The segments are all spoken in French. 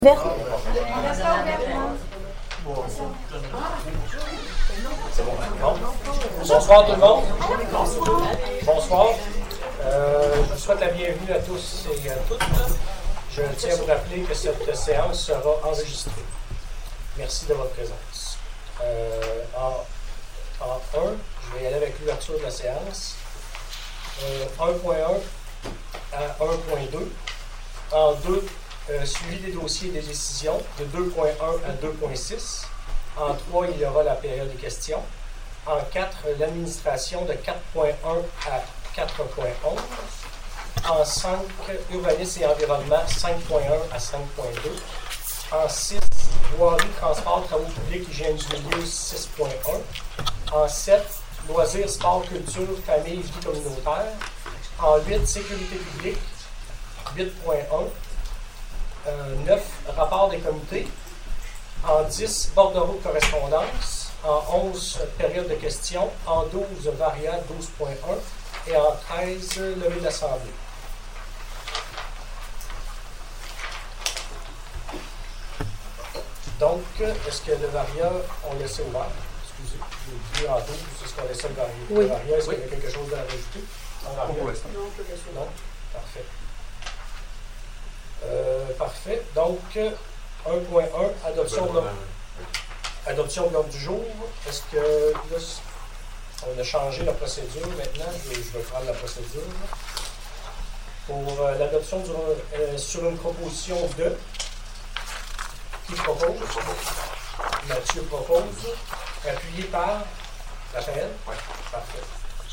Vert. C'est bon. Bonsoir tout le monde. Bonsoir. Je vous souhaite la bienvenue à tous et à toutes. Je tiens à vous rappeler que cette séance sera enregistrée. Merci de votre présence. En 1, je vais y aller avec l'ouverture de la séance. 1.1 à 1.2. En 2, suivi des dossiers et des décisions de 2.1 à 2.6. En 3, il y aura la période des questions. En 4, l'administration de 4.1 à 4.11. En 5, urbanisme et environnement 5.1 à 5.2. En 6, voirie, transport, travaux publics, hygiène du milieu 6.1. En 7, loisirs, sport, culture, famille, vie communautaire. En 8, sécurité publique 8.1. 9, rapport des comités. En 10, bordereau de correspondance. En 11, période de questions. En 12, varia 12.1. Et en 13, levée de l'Assemblée. Donc, est-ce que le varia, on laisse ouvert? Excusez, j'ai dit en 12, est-ce qu'on laisse le varia? Oui. Le varia, est-ce qu'il y a quelque chose à rajouter? Non, Parfait. Parfait. Donc, 1.1, adoption de l'ordre du jour. Est-ce que là, on a changé la procédure maintenant? Je vais prendre la procédure. Pour l'adoption sur une proposition de... Qui propose? Mathieu propose. Appuyé par Raphaël? Oui. Parfait.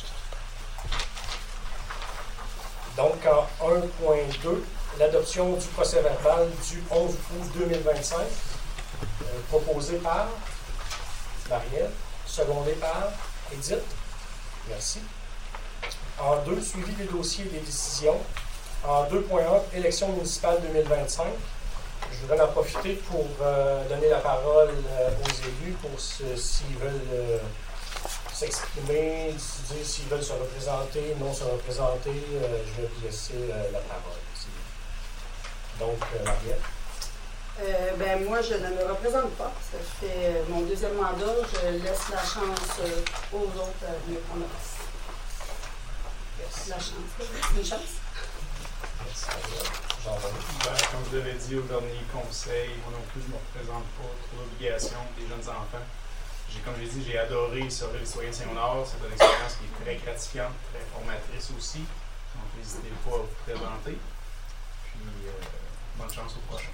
Donc, en 1.2, l'adoption du procès-verbal du 11 août 2025, proposé par Marielle, secondé par Edith. Merci. En 2, suivi des dossiers et des décisions. En 2.1, élection municipale 2025. Je voudrais en profiter pour donner la parole aux élus pour s'ils veulent s'exprimer, dire s'ils veulent se représenter, non se représenter. Je vais vous laisser la parole. Donc, Marielle. moi, je ne me représente pas. Ça fait mon deuxième mandat. Je laisse la chance aux autres de me prendre la place. Merci. La chance. C'est une chance. Merci, Marielle. Jean-René. Comme vous l'avez dit au dernier conseil, moi non plus, je ne me représente pas trop d'obligations des jeunes enfants. Comme j'ai dit, j'ai adoré servir les citoyens de Saint-Léonard. C'est une expérience qui est très gratifiante, très formatrice aussi. Donc, n'hésitez pas à vous présenter. Puis, bonne chance au prochain.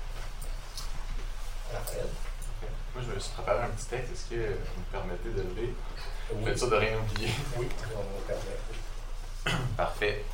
Raphaël. Moi, je me suis préparé un petit texte. Est-ce que vous me permettez de lever? Oui. Vous êtes sûr de rien oublier? Oui, on permet. Parfait.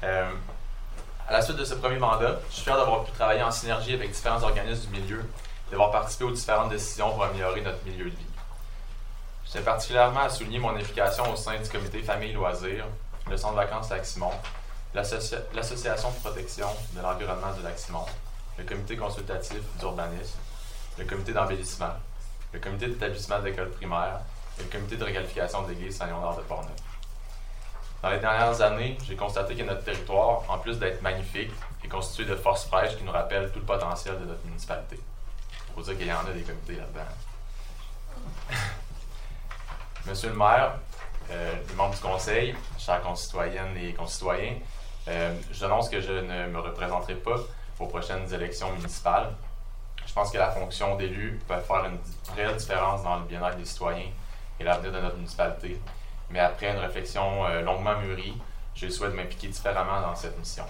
À la suite de ce premier mandat, je suis fier d'avoir pu travailler en synergie avec différents organismes du milieu, d'avoir participé aux différentes décisions pour améliorer notre milieu de vie. Je tiens particulièrement à souligner mon implication au sein du comité Famille-Loisirs, le Centre de vacances Lac-Simon, l'Association de protection de l'environnement du Lac-Simon, le comité consultatif d'urbanisme, le comité d'embellissement, le comité d'établissement d'école primaire et le comité de réqualification de l'église Saint-Léonard de Portneuf. Dans les dernières années, j'ai constaté que notre territoire, en plus d'être magnifique, est constitué de forces fraîches qui nous rappellent tout le potentiel de notre municipalité. Il faut dire qu'il y en a des comités là-dedans. Monsieur le maire, les membres du conseil, chers concitoyennes et concitoyens, j'annonce que je ne me représenterai pas aux prochaines élections municipales. Je pense que la fonction d'élu peut faire une réelle différence dans le bien-être des citoyens et l'avenir de notre municipalité. Mais après une réflexion longuement mûrie, je souhaite m'impliquer différemment dans cette mission.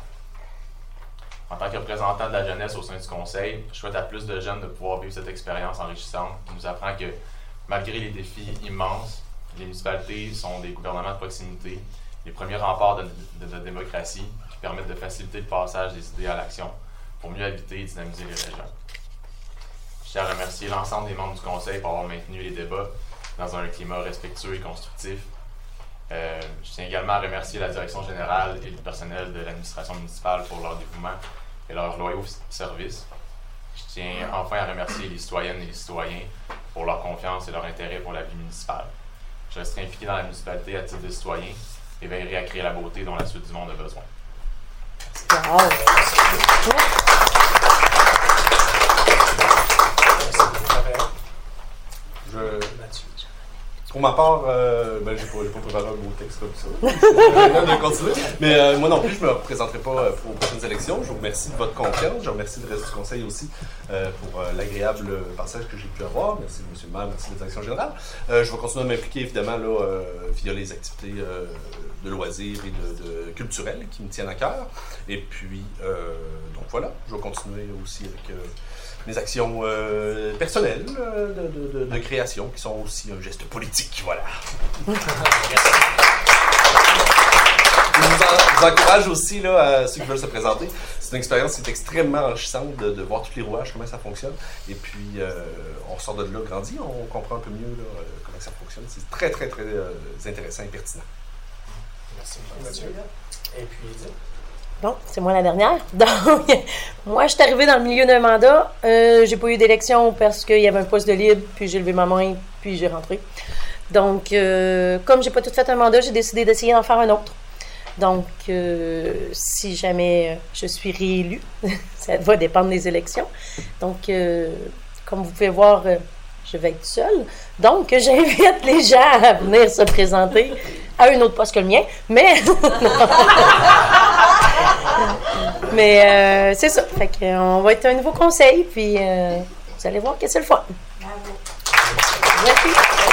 En tant que représentant de la jeunesse au sein du conseil, je souhaite à plus de jeunes de pouvoir vivre cette expérience enrichissante qui nous apprend que, malgré les défis immenses, les municipalités sont des gouvernements de proximité, les premiers remparts de notre démocratie qui permettent de faciliter le passage des idées à l'action pour mieux habiter et dynamiser les régions. Je tiens à remercier l'ensemble des membres du conseil pour avoir maintenu les débats dans un climat respectueux et constructif. Je tiens également à remercier la direction générale et le personnel de l'administration municipale pour leur dévouement et leur loyaux service. Je tiens enfin à remercier les citoyennes et les citoyens pour leur confiance et leur intérêt pour la vie municipale. Je resterai impliqué dans la municipalité à titre de citoyen et veillerai à créer la beauté dont la suite du monde a besoin. Wow. Pour ma part, j'ai pas préparé un beau texte comme ça. de continuer. Mais moi non plus, je ne me représenterai pas pour aux prochaines élections. Je vous remercie de votre confiance. Je remercie le reste du conseil aussi pour l'agréable passage que j'ai pu avoir. Merci, M. le maire. Merci de la direction générale. Je vais continuer à m'impliquer, évidemment, là, via les activités de loisirs et de culturelles qui me tiennent à cœur. Et puis, donc voilà, je vais continuer aussi avec mes actions personnelles de création, qui sont aussi un geste politique, voilà. Je vous encourage aussi, là, à ceux qui veulent se présenter. C'est une expérience qui est extrêmement enrichissante de voir tous les rouages, comment ça fonctionne. Et puis, on sort de là grandi, on comprend un peu mieux là, comment ça fonctionne. C'est très, très, très intéressant et pertinent. Merci beaucoup, Mathieu. Et puis, Edith? Bon, c'est moi la dernière. Donc, moi, je suis arrivée dans le milieu d'un mandat. J'ai pas eu d'élection parce qu'il y avait un poste de libre, puis j'ai levé ma main, puis j'ai rentré. Donc, comme j'ai pas tout fait un mandat, j'ai décidé d'essayer d'en faire un autre. Donc, si jamais je suis réélue, ça va dépendre des élections. Donc, comme vous pouvez voir, je vais être seule. Donc, j'invite les gens à venir se présenter à un autre poste que le mien. Mais c'est ça. Fait qu'on va être un nouveau conseil, puis vous allez voir que c'est le fun. Bravo. Merci.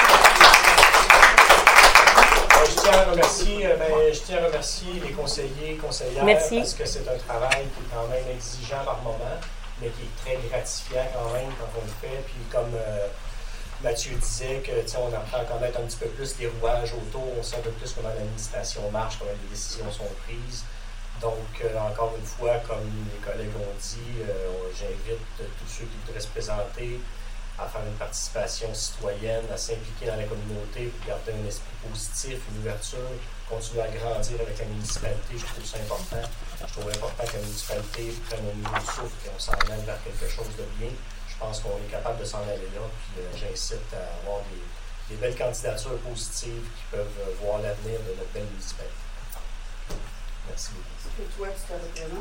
Je tiens à remercier les conseillers, conseillères, Merci. parce que c'est un travail qui est quand même exigeant par moment, mais qui est très gratifiant quand même quand on le fait. Puis comme Mathieu disait, que on apprend à connaître un petit peu plus les rouages autour, on sait un peu plus comment l'administration marche, comment les décisions sont prises. Donc, encore une fois, comme les collègues ont dit, j'invite tous ceux qui voudraient se présenter à faire une participation citoyenne, à s'impliquer dans la communauté pour garder un esprit positif, une ouverture, continuer à grandir avec la municipalité. Je trouve ça important. Je trouve important que la municipalité prenne un nouveau souffle et on s'en aille vers quelque chose de bien. Je pense qu'on est capable de s'en aller là. Puis j'incite à avoir des belles candidatures positives qui peuvent voir l'avenir de notre belle municipalité. Merci beaucoup. Et toi, tu te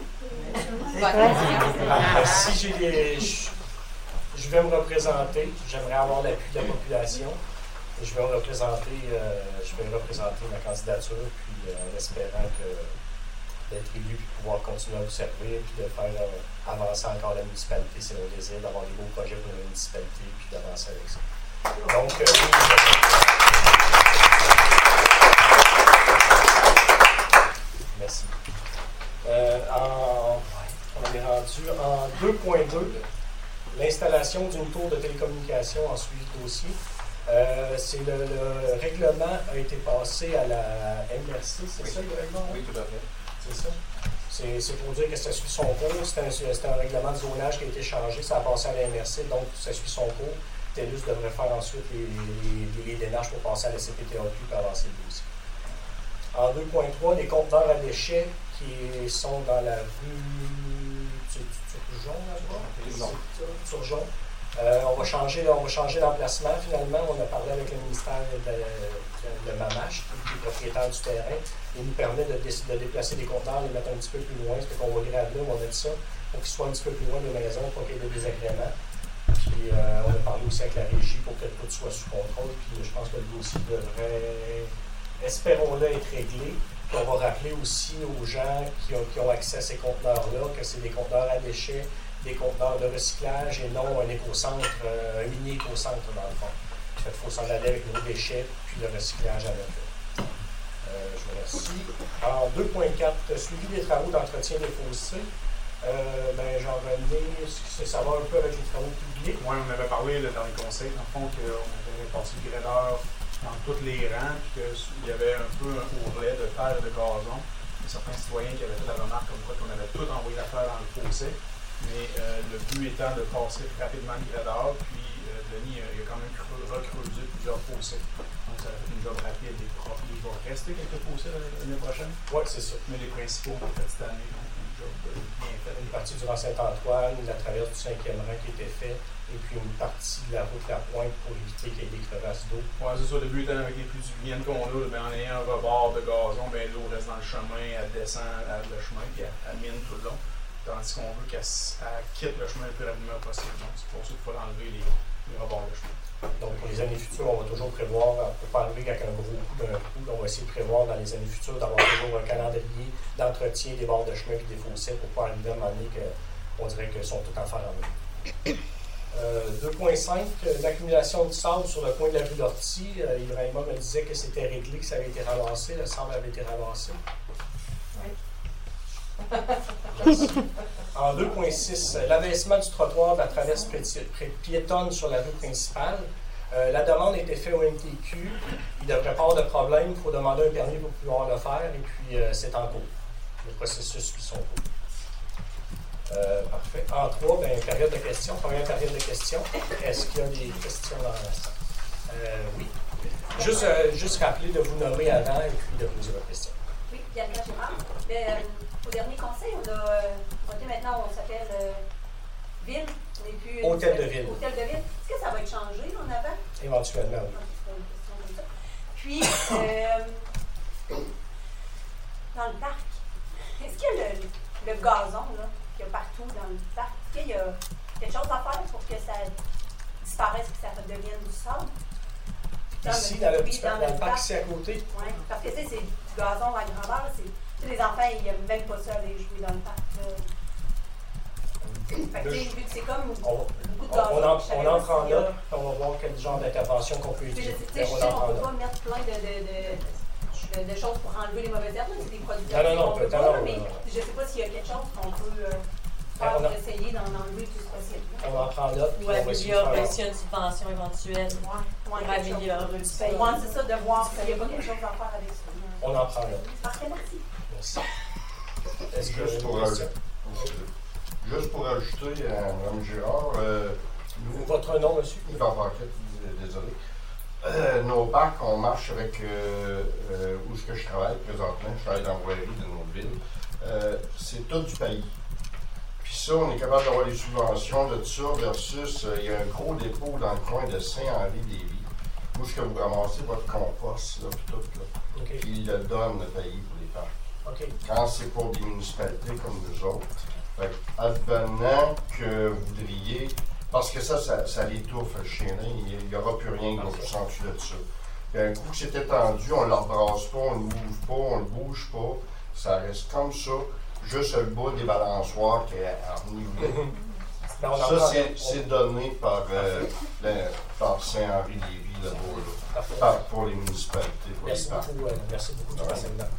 Si je vais me représenter, j'aimerais avoir l'appui de la population. Et je vais représenter ma candidature, puis en espérant d'être élu, puis pouvoir continuer à vous servir, puis de faire avancer encore la municipalité. C'est mon désir d'avoir des beaux projets pour la municipalité, puis d'avancer avec ça. Donc, merci. On est rendu en 2.2, l'installation d'une tour de télécommunication en suivi de dossier. C'est le règlement a été passé à la MRC, c'est ça le règlement? Oui, tout à fait. C'est ça. C'est pour dire que ça suit son cours. C'est un règlement de zonage qui a été changé, ça a passé à la MRC, donc ça suit son cours. TELUS devrait faire ensuite les démarches pour passer à la CPTAQ pour avancer le dossier. En 2.3, les conteneurs à déchets qui sont dans la rue Turgeon. On va changer l'emplacement. Finalement, on a parlé avec le ministère de Mamache, qui est propriétaire du terrain. Il nous permet de déplacer les conteneurs, les mettre un petit peu plus loin. C'est qu'on va graver, on va mettre ça pour qu'ils soient un petit peu plus loin de la maison, pour qu'il y ait des désagréments. Puis on a parlé aussi avec la régie pour que tout soit sous contrôle. Puis je pense que le dossier devrait, espérons-le, être réglé. Puis on va rappeler aussi aux gens qui ont accès à ces conteneurs-là que c'est des conteneurs à déchets, des conteneurs de recyclage et non un écocentre, un mini-écocentre dans le fond. Il faut s'en aller avec nos déchets puis le recyclage à l'intérieur. Je vous remercie. En 2.4, suivi des travaux d'entretien des fossés. Jean-René, ça va un peu avec les travaux publics. Oui, on avait parlé dans les conseils, dans le fond, qu'on avait passé le gradeur dans tous les rangs, puis qu'il y avait un peu un ourlet de terre et de gazon. Il y a certains citoyens qui avaient fait la remarque comme quoi qu'on avait tout envoyé la terre dans le fossé. Mais le but étant de passer rapidement le gradeur, puis Denis il a quand même recreusé plusieurs fossés. Donc ça a fait une job rapide et propre. Il va rester quelques fossés l'année prochaine. Oui, c'est ça. Mais les principaux ont fait cette année. Donc une job bien faite. Une partie durant Saint-Antoine, la traverse du 5e rang qui était faite, et puis une partie de la route La Pointe pour éviter qu'il y ait des crevasses d'eau. Oui, c'est ça. Le but étant avec les pluies diluviennes qu'on a, en ayant un rebord de gazon, l'eau reste dans le chemin, elle descend le chemin, puis elle mine tout le long. tandis qu'on veut qu'elle quitte le chemin le plus rapidement possible. Donc, c'est pour ça qu'il faut enlever les rebords de chemin. Donc, pour les années futures, on va toujours prévoir, pour ne pas arriver avec un gros coup d'un coup, on va essayer de prévoir dans les années futures d'avoir toujours un calendrier d'entretien des bords de chemin et des fossés pour pas arriver à un moment donné qu'on dirait qu'ils sont tout en faire en même. 2.5, l'accumulation de sable sur le coin de la rue d'Ortie. Ibrahima me disait que c'était réglé, que ça avait été ramassé, le sable avait été ramassé. Oui. En 2.6, l'abaissement du trottoir de la traverse piétonne sur la rue principale. La demande a été faite au MTQ. Il ne devrait pas avoir de problème. Il faut demander un permis pour pouvoir le faire. Et puis, c'est en cours. Le processus suit son cours. Parfait. En 3, période de questions. Première période de questions. Est-ce qu'il y a des questions dans la salle? Oui. Juste rappeler de vous nommer avant et puis de poser votre question. Oui, Bianca Girard. Au dernier conseil, on a voté maintenant, on s'appelle Ville. On n'est plus Hôtel de Ville. Hôtel de Ville. Est-ce que ça va être changé en avant? Éventuellement, oui. Puis, dans le parc, est-ce qu'il y a le gazon là, qu'il y a partout dans le parc? Est-ce qu'il y a quelque chose à faire pour que ça disparaisse et que ça redevienne du sable? Ici, dans le parc, ici à côté. Oui, parce que c'est du gazon à grandeur. Les enfants, ils n'aiment même pas ça aller jouer dans le parc. Fait que, c'est comme beaucoup de gazon. On entre en note, on va voir quel genre d'intervention qu'on peut utiliser. Je sais qu'on ne peut pas mettre plein de choses pour enlever les mauvaises herbes. C'est des produits non, peut pas, mais je ne sais pas s'il y a quelque chose qu'on peut faire pour essayer d'en enlever le plus possible. On en prend note. Ou améliorer s'il y a une subvention éventuelle. Pour améliorer le c'est ça, de voir s'il n'y a pas quelque chose à faire avec ça. On en prend note. Parfait, merci. Merci. Est-ce que Juste pour ajouter à Mme Girard, votre nom, monsieur? Yvan Paquette, désolé. Nos parcs, on marche avec où est-ce que je travaille présentement. Je travaille dans la voirie de notre ville. C'est tout du pays. Puis ça, on est capable d'avoir des subventions de ça versus il y a un gros dépôt dans le coin de Saint-Henri-des-Villes. Où est-ce que vous ramassez votre compost, là, puis tout, là. Okay. Puis il le donne, le pays, pour les parcs. Okay. Quand c'est pour des municipalités comme nous autres. Fait, advenant que vous voudriez, parce que ça l'étouffe le chien, il n'y aura plus rien qui va vous sentir de ça. Puis un coup que c'est étendu, on ne le rebrasse pas, on ne le mouve pas, on ne le bouge pas, ça reste comme ça, juste le bas des balançoires qui est enivré. Ça, c'est donné par Saint-Henri-des-Villes, là-bas, pour les municipalités. Merci beaucoup du renseignement.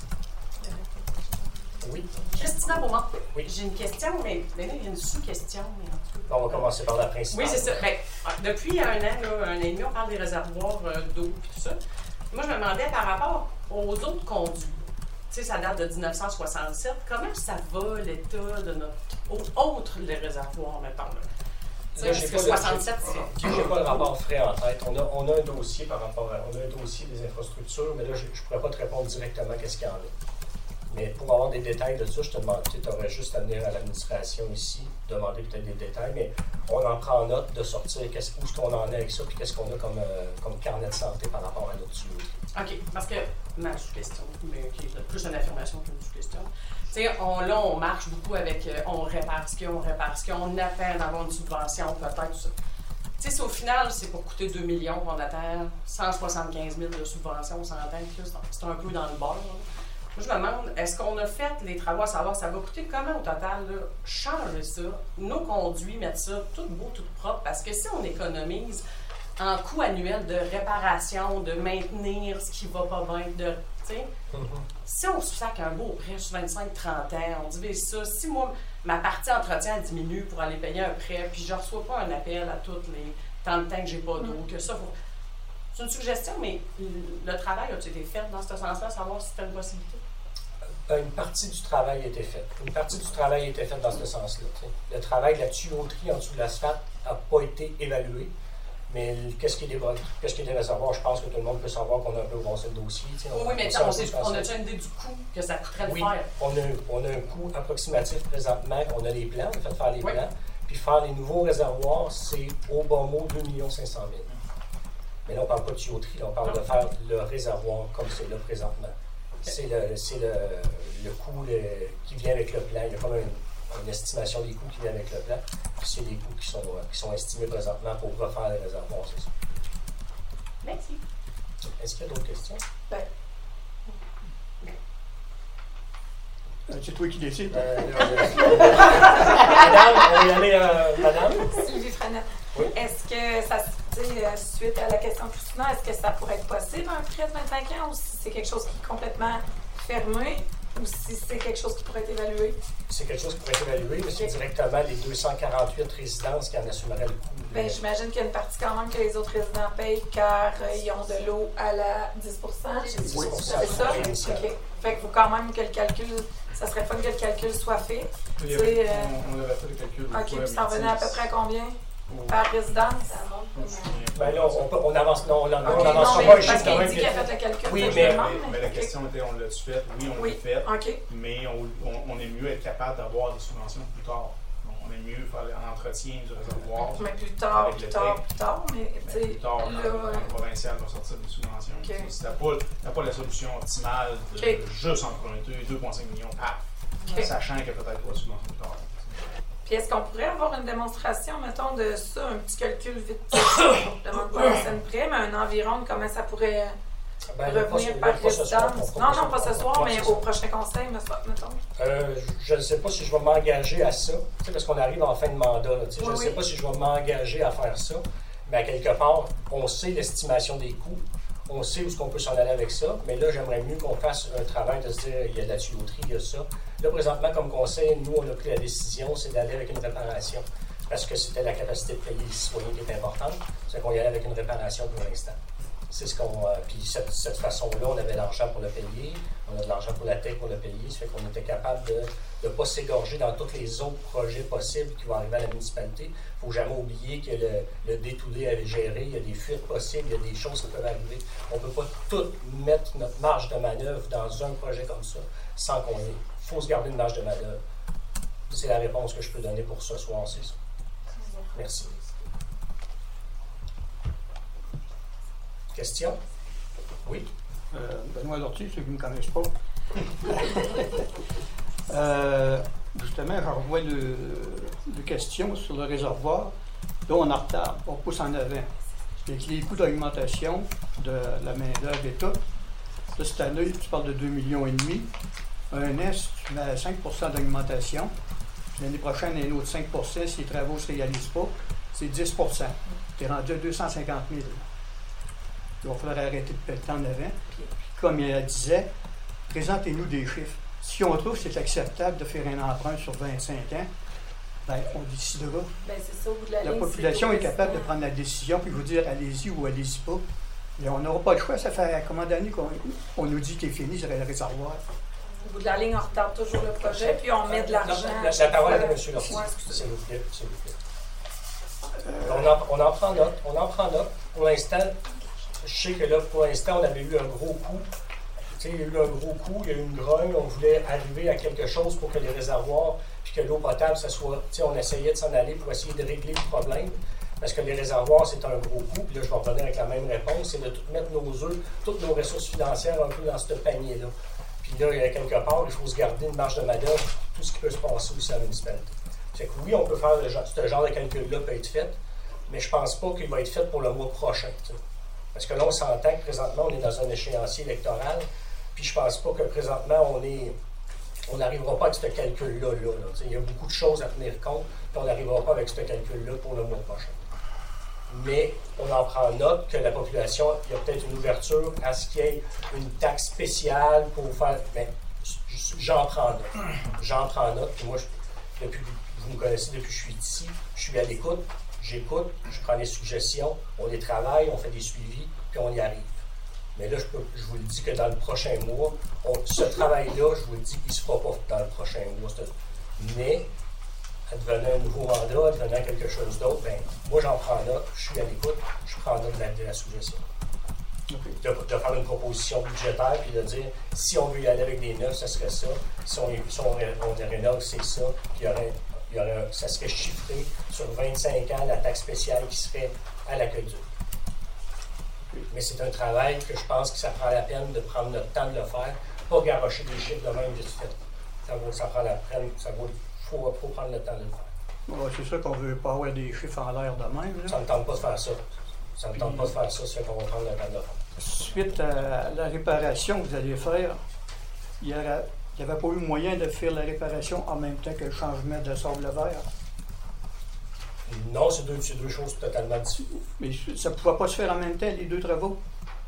Oui. Christina Beaumont. Oui. J'ai une question, mais là, il y a une sous-question. On va commencer par la principale. Oui, c'est ça. Ben, depuis un an et demi, on parle des réservoirs d'eau et tout ça. Moi, je me demandais par rapport aux autres conduits. Tu sais, ça date de 1967. Comment ça va, l'état de notre eau, autre les réservoirs, mettons? Parce que 67, c'est... Je n'ai pas le rapport frais en tête. On a un dossier par rapport à... On a un dossier des infrastructures, mais là, je ne pourrais pas te répondre directement qu'est-ce qu'il y en a. Mais pour avoir des détails de ça, je te demande, tu aurais juste à venir à l'administration ici, demander peut-être des détails, mais on en prend note de sortir où est-ce qu'on en est avec ça, puis qu'est-ce qu'on a comme carnet de santé par rapport à notre tuyauterie. OK, parce que ma sous-question, mais qui est plus une affirmation qu'une sous-question. Tu sais, on marche beaucoup avec on répare ce qu'il y a, on attend d'avoir une subvention, peut-être, tout ça. Tu sais, au final, c'est pour coûter 2 millions, on attend 175 000 de subvention, on s'entend que c'est un peu dans le bord. Moi, je me demande, est-ce qu'on a fait les travaux à savoir ça va coûter comment au total, là, changer ça, nos conduits, mettre ça tout beau, tout propre, parce que si on économise en coût annuel de réparation, de maintenir ce qui va pas bien, si on se sac un beau prêt sur 25-30 ans, on divise ça, si moi, ma partie entretien diminue pour aller payer un prêt, puis je ne reçois pas un appel à toutes les tant de temps que j'ai pas d'eau, que ça, c'est une suggestion, mais le travail a-t-il été fait dans ce sens-là, savoir si c'était une possibilité? Une partie du travail a été faite. Une partie du travail a été faite dans ce sens-là. T'sais. Le travail de la tuyauterie en dessous de l'asphalte n'a pas été évalué. Mais qu'est-ce qui est des réservoirs? Je pense que tout le monde peut savoir qu'on a un peu brossé le dossier. Oui, mais on a déjà une idée du coût que ça coûterait de faire? On a un coût approximatif présentement. On a les plans, on a fait faire les plans. Puis faire les nouveaux réservoirs, c'est au bon mot 2 500 000. Mais là, on ne parle pas de tuyauterie, on parle de faire le réservoir comme c'est là présentement. C'est le coût qui vient avec le plan. Il y a comme une estimation des coûts qui vient avec le plan. Puis c'est des coûts qui sont estimés présentement pour refaire les réservoirs, c'est ça. Merci. Est-ce qu'il y a d'autres questions? C'est toi qui décides. Madame, on va y aller, madame. Sylvie Frenette. Oui. Est-ce que ça, suite à la question de Christina, est-ce que ça pourrait être possible un prêt de 25 ans ou si c'est quelque chose qui est complètement fermé ou si c'est quelque chose qui pourrait être évalué? C'est quelque chose qui pourrait être évalué, mais c'est directement les 248 résidences qui en assumeraient le coût. Bien, j'imagine qu'il y a une partie quand même que les autres résidents payent car ils ont de l'eau à la 10 Oui, c'est ça? OK. Fait que faut quand même que le calcul, ça serait fun que le calcul soit fait. On avait fait le calcul. OK, puis ça revenait à peu près à combien par résidence? Ben là, on avance, non, on n'avancera non, pas. parce qu'il dit qu'il a fait le calcul. Oui, mais la question était, on l'a-tu fait? Oui, on l'a fait. OK. Mais on est mieux être capable d'avoir des subventions plus tard. Donc, on est mieux faire l'entretien du réservoir. Mais plus tard, mais tu sais, plus tard, le provincial va sortir des subventions. Okay. Si t'as pas la solution optimale de juste emprunter 2,5 millions, sachant qu'il y a peut-être pas de subvention plus tard. Puis est-ce qu'on pourrait avoir une démonstration, mettons, de ça, un petit calcul vite, je demande pas la scène près, mais un environ de comment ça pourrait revenir par résidence? Non, pas ce soir, mais au prochain conseil, mettons. Je ne sais pas si je vais m'engager à ça, parce qu'on arrive en fin de mandat. Je ne sais pas si je vais m'engager à faire ça, mais à quelque part, on sait l'estimation des coûts, on sait où est-ce qu'on peut s'en aller avec ça, mais là, j'aimerais mieux qu'on fasse un travail de se dire, il y a de la tuyauterie, il y a ça. Là, présentement, comme conseil, nous, on a pris la décision, c'est d'aller avec une réparation, parce que c'était la capacité de payer les citoyens qui était importante, c'est qu'on y allait avec une réparation pour l'instant. C'est ce qu'on... puis cette façon-là, on avait l'argent pour le payer, on a de l'argent pour la tech pour le payer, ça fait qu'on était capable de ne pas s'égorger dans tous les autres projets possibles qui vont arriver à la municipalité. Il ne faut jamais oublier que le day-to-day à gérer, il y a des fuites possibles, il y a des choses qui peuvent arriver. On ne peut pas tout mettre notre marge de manœuvre dans un projet comme ça sans qu'on ait. Il faut se garder une marge de manœuvre. C'est la réponse que je peux donner pour ce soir, c'est ça. Merci. Question? Oui? Benoît Lortie, ceux qui ne me connaissent pas. Justement, je revois le question sur le réservoir. Là, on est en retard, on pousse en avant. Avec les coûts d'augmentation de la main-d'œuvre et tout, là, cette année, tu parles de 2,5 millions. Un an, si tu mets à 5 d'augmentation, l'année prochaine, il y a un autre 5 si les travaux ne se réalisent pas, c'est 10 tu es rendu à 250 000. Il va falloir arrêter de péter en avant. Puis, comme elle disait, présentez-nous des chiffres. Si on trouve que c'est acceptable de faire un emprunt sur 25 ans, ben, on décidera. Ben, c'est ça, au bout de la ligne, population est capable de prendre la décision puis vous dire allez-y ou allez-y pas. Et on n'aura pas le choix. Ça fait combien d'années qu'on nous dit qu'il est fini sur le réservoir? Au bout de la ligne, on retarde toujours le projet, puis on met de l'argent. La parole est à M. Lortie, s'il vous plaît. On en prend note. Pour l'instant, je sais que là, pour l'instant, on avait eu un gros coup. Il y a eu un gros coup, il y a eu une grogne. On voulait arriver à quelque chose pour que les réservoirs, puis que l'eau potable, ça soit... On essayait de s'en aller pour essayer de régler le problème. Parce que les réservoirs, c'est un gros coup. Puis là, je vais revenir avec la même réponse. C'est de tout mettre nos œufs, toutes nos ressources financières un peu dans ce panier-là. Puis là, il y a quelque part, il faut se garder une marge de manœuvre pour tout ce qui peut se passer aussi à la municipalité. C'est que oui, on peut faire ce genre de calcul-là peut être fait, mais je ne pense pas qu'il va être fait pour le mois prochain. Parce que là, on s'entend que présentement, on est dans un échéancier électoral, puis je ne pense pas que présentement, on n'arrivera pas avec ce calcul-là. Il y a beaucoup de choses à tenir compte, puis on n'arrivera pas avec ce calcul-là pour le mois prochain. Mais on en prend note que la population, il y a peut-être une ouverture à ce qu'il y ait une taxe spéciale pour faire... Ben, j'en prends note. Puis moi, vous me connaissez depuis que je suis ici, je suis à l'écoute, j'écoute, je prends des suggestions, on les travaille, on fait des suivis, puis on y arrive. Mais là, je vous le dis que dans le prochain mois, ce travail-là, je vous le dis qu'il ne se fera pas dans le prochain mois. Mais, advenant un nouveau mandat, advenant quelque chose d'autre, ben, moi, j'en prends note, je suis à l'écoute, je prends note de la suggestion. De faire une proposition budgétaire, puis de dire, si on veut y aller avec des neufs, ça serait ça. Si on rénove, c'est ça. Puis ça serait chiffré sur 25 ans, la taxe spéciale qui serait à l'aqueduc. Mais c'est un travail que je pense que ça prend la peine de prendre notre temps de le faire, pas garrocher des chiffres de même vite fait. Ça prend la peine, faut prendre le temps de le faire. Ouais, c'est ça qu'on veut pas avoir des chiffres en l'air de même. Là. Ça ne tente pas de faire ça. Ça ne tente pas de faire ça, c'est qu'on va prendre le temps de le faire. Suite à la réparation que vous allez faire, il n'y avait pas eu moyen de faire la réparation en même temps que le changement de sable vert. Non, c'est deux choses totalement différentes. Mais ça ne pouvait pas se faire en même temps, les deux travaux?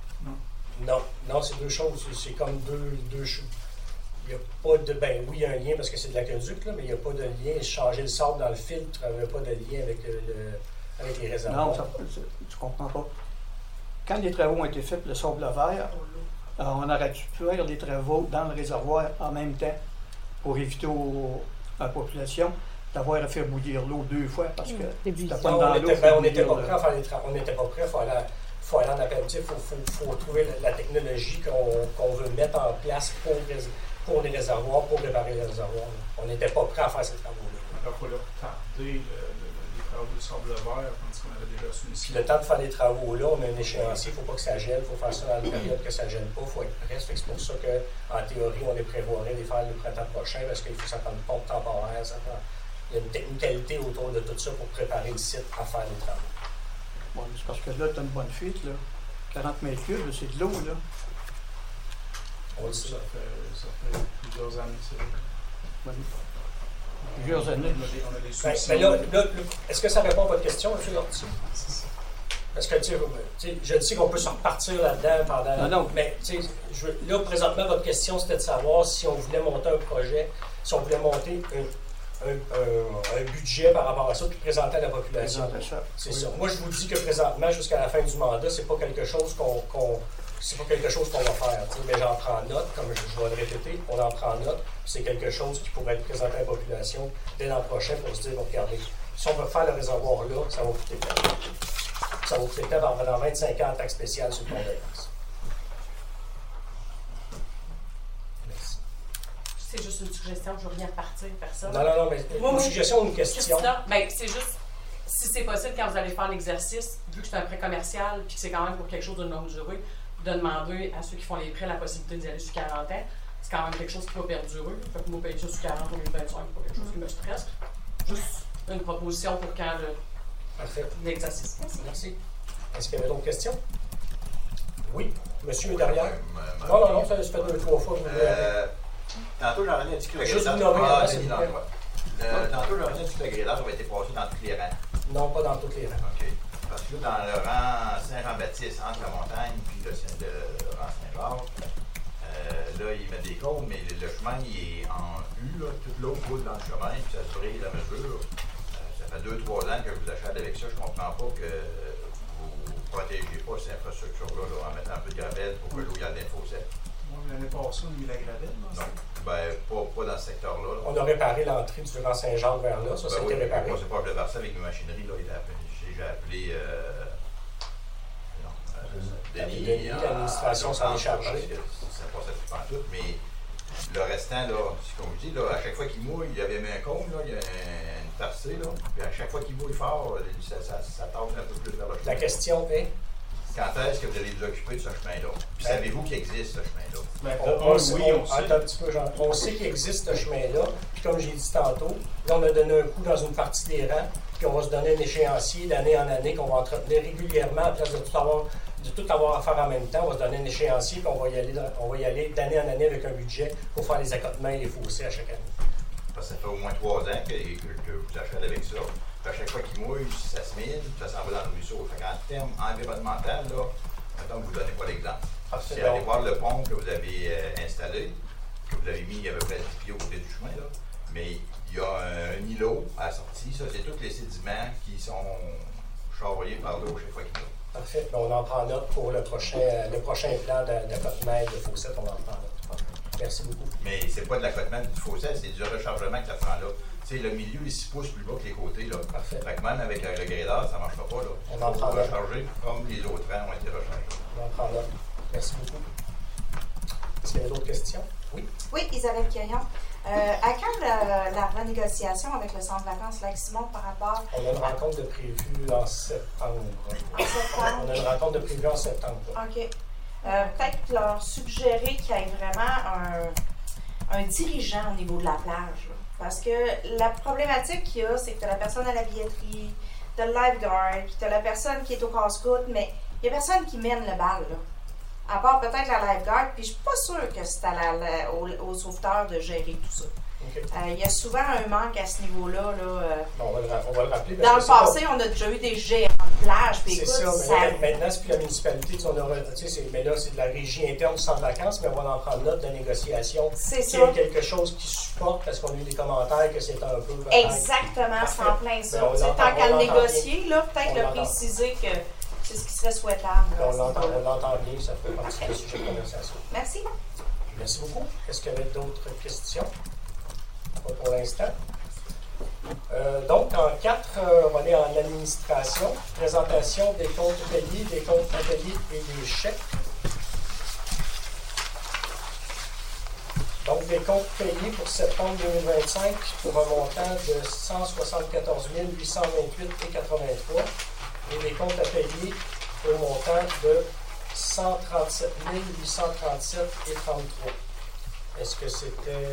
Non, c'est deux choses. C'est comme deux choses. Il n'y a pas de. Ben oui, il y a un lien parce que c'est de l'aqueduc, là, mais il n'y a pas de lien. Changer le sable dans le filtre, il n'y a pas de lien avec les réservoirs. Non, tu comprends pas. Quand les travaux ont été faits, le sable vert, on aurait dû faire des travaux dans le réservoir en même temps pour éviter à la population d'avoir à faire bouillir l'eau deux fois parce que on n'était pas prêt à faire les travaux. On n'était pas prêt. Il faut aller en appel. Il faut trouver la technologie qu'on veut mettre en place pour les réservoirs, pour réparer les réservoirs. On n'était pas prêt à faire ces travaux-là. Alors, il faut leur retarder les travaux de sable vert, tandis qu'on avait déjà sollicité. Puis le temps de faire les travaux-là, on a un échéancier, il ne faut pas que ça gèle, il faut faire ça dans la période que ça ne gèle pas, il faut être prêt. C'est pour ça qu'en théorie, on les prévoirait de les faire le printemps prochain, parce qu'il faut que ça prenne une pompe temporaire, il y a une technicalité autour de tout ça pour préparer le site à faire les travaux. Bon, c'est parce que là, tu as une bonne fuite, là. 40 mètres cubes, c'est de l'eau, là. On le sait. Ça fait plusieurs années, c'est vrai. Plusieurs années. On a des soucis. Là, est-ce que ça répond à votre question, M. Lortie? Parce que, je sais qu'on peut se repartir là-dedans pendant... Non. Mais, là, présentement, votre question, c'était de savoir si on voulait monter un projet, si on voulait monter un budget par rapport à ça, puis présenter à la population. C'est ça. Moi, je vous dis que présentement, jusqu'à la fin du mandat, c'est pas quelque chose qu'on va faire. Mais j'en prends note, comme je vais le répéter, on en prend note, puis c'est quelque chose qui pourrait être présenté à la population dès l'an prochain pour se dire, bon, regardez, si on veut faire le réservoir là, ça va coûter cher. Ça va coûter cher dans 25 ans en taxe spéciale sur le conveyance. C'est juste une suggestion, je veux rien repartir, personne. Non, mais une suggestion ou une question? C'est juste, si c'est possible, quand vous allez faire l'exercice, vu que c'est un prêt commercial, puis que c'est quand même pour quelque chose de longue durée, de demander à ceux qui font les prêts la possibilité d'y aller sur 40 ans. C'est quand même quelque chose qui va perdurer. Fait que moi, payer ça sur 40 ou 25, c'est pas quelque chose qui me stresse. Juste une proposition pour quand l'exercice. Merci. Est-ce qu'il y avait d'autres questions? Oui, monsieur derrière. Non, ça se fait 2-3 fois. Tantôt, Jean-René a dit que le Juste grillage. Tantôt, Jean-René a dit que le grillage va être passé dans tous les rangs. Non, pas dans tous les rangs. OK. Parce que là, dans le rang Saint-Jean-Baptiste, entre la montagne puis le rang Saint-Jacques, là, il met des cônes, mais le chemin, il est en U, là, toute l'eau coule dans le chemin, puis ça se brille la mesure. Ça fait 2-3 ans que je vous achète avec ça. Je comprends pas que vous ne protégez pas cette infrastructure-là en mettant un peu de gravel pour que l'eau y aille dans le fossé. L'année passée, on a mis la gravelle. Non, pas dans ce secteur-là. On a réparé l'entrée du rang Saint-Jean vers là. Ça, c'était réparé. Moi, c'est pas de faire ça avec mes machineries. J'ai appelé Denis, l'administration s'en est chargée. Ça passait tout en tout, mais le restant, là, c'est comme je dis, là, à chaque fois qu'il mouille, il avait mis un cône, là, il y a une percée, là, puis à chaque fois qu'il mouille fort, ça tâche un peu plus vers le chemin. La question est? Quand est-ce que vous allez vous occuper de ce chemin-là? Puis savez-vous qu'il existe ce chemin-là? On sait qu'il existe ce chemin-là. Puis comme j'ai dit tantôt, là, on a donné un coup dans une partie des rangs, puis on va se donner un échéancier d'année en année qu'on va entretenir régulièrement en place de tout avoir à faire en même temps. On va se donner un échéancier, puis on va y aller d'année en année avec un budget pour faire les accotements et les fossés à chaque année. Parce que ça fait au moins 3 ans que vous achetez avec ça. À chaque fois qu'il mouille, ça se mine, puis ça s'en va dans le ruisseau. En termes environnementaux, là, maintenant, vous ne donnez pas l'exemple. Si allez voir le pont que vous avez installé, que vous avez mis, il y avait près de 10 pieds au côté du chemin, là, mais il y a un îlot à la sortie. Ça, c'est tous les sédiments qui sont charriés par l'eau chaque fois qu'il mouille. Parfait. On en prend note pour le prochain plan d'accotement et de fossette. On en prend note. Merci beaucoup. Mais c'est pas de l'accotement du fossé, c'est du rechargement que ça prend là. Tu sais, le milieu est 6 pouces plus bas que les côtés. Là. Parfait. Fait que même avec le gradeur, ça ne marchera pas. Là. On en prend recharger comme les autres rangs ont été rechargés. On en prend note. Merci beaucoup. Est-ce qu'il y a d'autres questions? Oui. Oui, Isabelle Quaillon. À quand la renégociation avec le centre de vacances Lac-Simon par rapport... On a une rencontre de prévue en septembre. En septembre? On a une rencontre de prévue en septembre. OK. Peut-être leur suggérer qu'il y ait vraiment un dirigeant au niveau de la plage. Parce que la problématique qu'il y a, c'est que tu as la personne à la billetterie, tu as le lifeguard, puis tu as la personne qui est au casse-croûte, mais il n'y a personne qui mène le bal, là. À part peut-être la lifeguard, puis je suis pas sûre que c'est au sauveteur de gérer tout ça. Okay. Il y a souvent un manque à ce niveau-là. On va le rappeler. Dans le passé, on a déjà eu des géants de plage. C'est ça, mais maintenant, c'est plus la municipalité. Mais là, c'est de la régie interne du centre de vacances, mais on va en prendre note de négociation. C'est ça. Il y a quelque chose qui supporte, parce qu'on a eu des commentaires que c'est un peu... Exactement, c'est en plein ça. Tant qu'à le négocier, peut-être le préciser que c'est ce qui serait souhaitable. On l'entend bien, ça fait partie du sujet de conversation. Merci. Merci beaucoup. Est-ce qu'il y avait d'autres questions? Pas pour l'instant. Donc, en 4, on va aller en administration. Présentation des comptes payés, des comptes payés et des chèques. Donc, des comptes payés pour septembre 2025 pour un montant de 174 828,83 et des comptes à payer au montant de 137 837,33. Est-ce que c'était...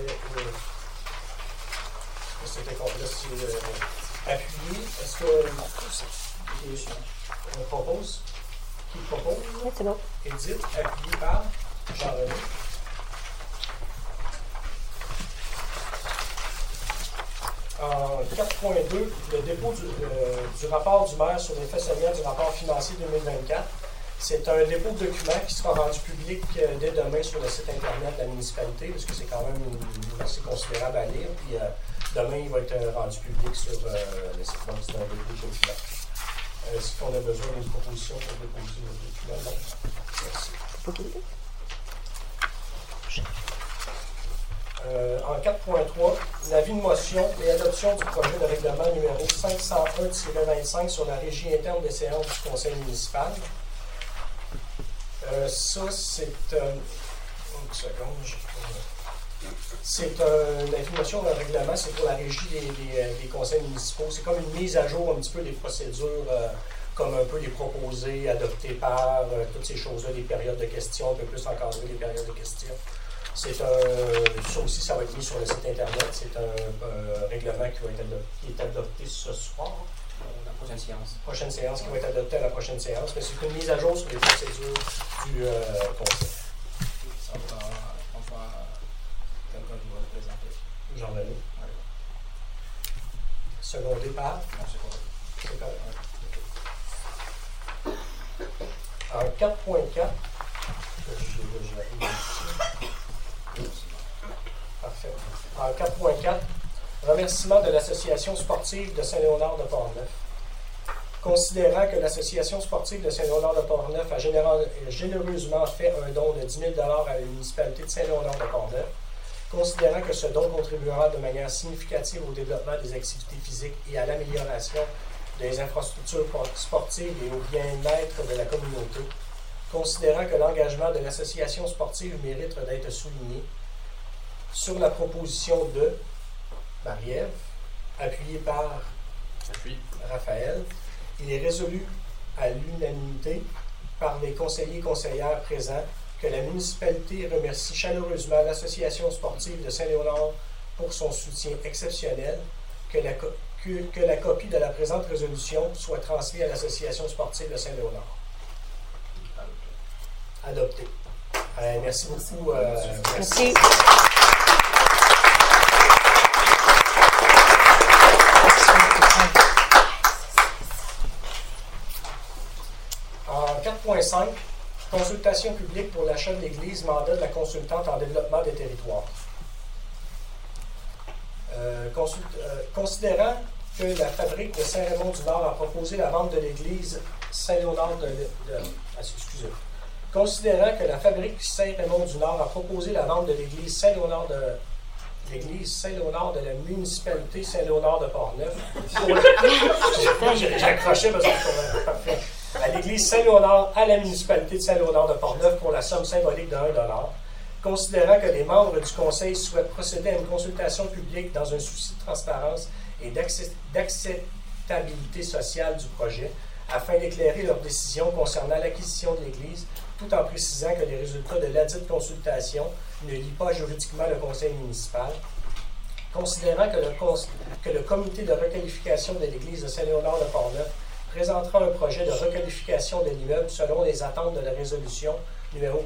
C'était appuyé. Est-ce que on propose? Qui propose? Oui, c'est bon. Edith, appuyé par Jean-René. En 4.2, le dépôt du rapport du maire sur les faits salariés du rapport financier 2024. C'est un dépôt de documents qui sera rendu public dès demain sur le site Internet de la municipalité, parce que c'est quand même assez considérable à lire. Puis demain, il va être rendu public sur le site. Donc, c'est un dépôt de documents. Est-ce qu'on a besoin d'une proposition pour déposer le document? Merci. En 4.3, l'avis de motion et adoption du projet de règlement numéro 501-25 sur la régie interne des séances du conseil municipal. Ça, c'est une seconde. C'est une information d'un règlement, c'est pour la régie des conseils municipaux. C'est comme une mise à jour un petit peu des procédures, comme un peu les proposés, adoptés par, toutes ces choses-là, des périodes de questions, un peu plus encadrer les périodes de questions. Ça aussi, ça va être mis sur le site Internet. C'est un règlement qui est adopté ce soir. La prochaine séance. Prochaine séance qui va être adoptée à la prochaine séance. Mais c'est une mise à jour sur les procédures du conseil. Ça va, quelqu'un qui va le présenter. Jean-René. Oui. Secondé par? Non, c'est correct. C'est correct. En 4.4, parfait. En 4.4, remerciement de l'Association sportive de Saint-Léonard de Portneuf. Considérant que l'Association sportive de Saint-Léonard de Portneuf a généreusement fait un don de 10 000 à la municipalité de Saint-Léonard de Portneuf, considérant que ce don contribuera de manière significative au développement des activités physiques et à l'amélioration des infrastructures sportives et au bien-être de la communauté, considérant que l'engagement de l'association sportive mérite d'être souligné, sur la proposition de Marie-Ève, appuyée par Raphaël, il est résolu à l'unanimité par les conseillers et conseillères présents que la municipalité remercie chaleureusement l'Association sportive de Saint-Léonard pour son soutien exceptionnel, que la copie de la présente résolution soit transmise à l'Association sportive de Saint-Léonard. Adopté. Merci beaucoup. Merci. En 4.5, consultation publique pour l'achat de l'Église, mandat de la consultante en développement des territoires. Considérant que la fabrique de Saint-Raymond-du-Nord a proposé la vente de l'Église Saint-Léonard Considérant que la fabrique Saint-Raymond-du-Nord a proposé la vente de l'Église Saint-Léonard de la municipalité Saint-Léonard de Portneuf. J'ai accroché parce que c'est parfait. À l'Église Saint-Léonard à la municipalité de Saint-Léonard de Portneuf pour la somme symbolique de 1 $. Considérant que les membres du Conseil souhaitent procéder à une consultation publique dans un souci de transparence et d'acceptabilité sociale du projet, afin d'éclairer leur décision concernant l'acquisition de l'Église, tout en précisant que les résultats de ladite consultation ne lient pas juridiquement le Conseil municipal. Considérant que le comité de requalification de l'église de Saint-Léonard de Portneuf présentera un projet de requalification de l'immeuble selon les attentes de la résolution numéro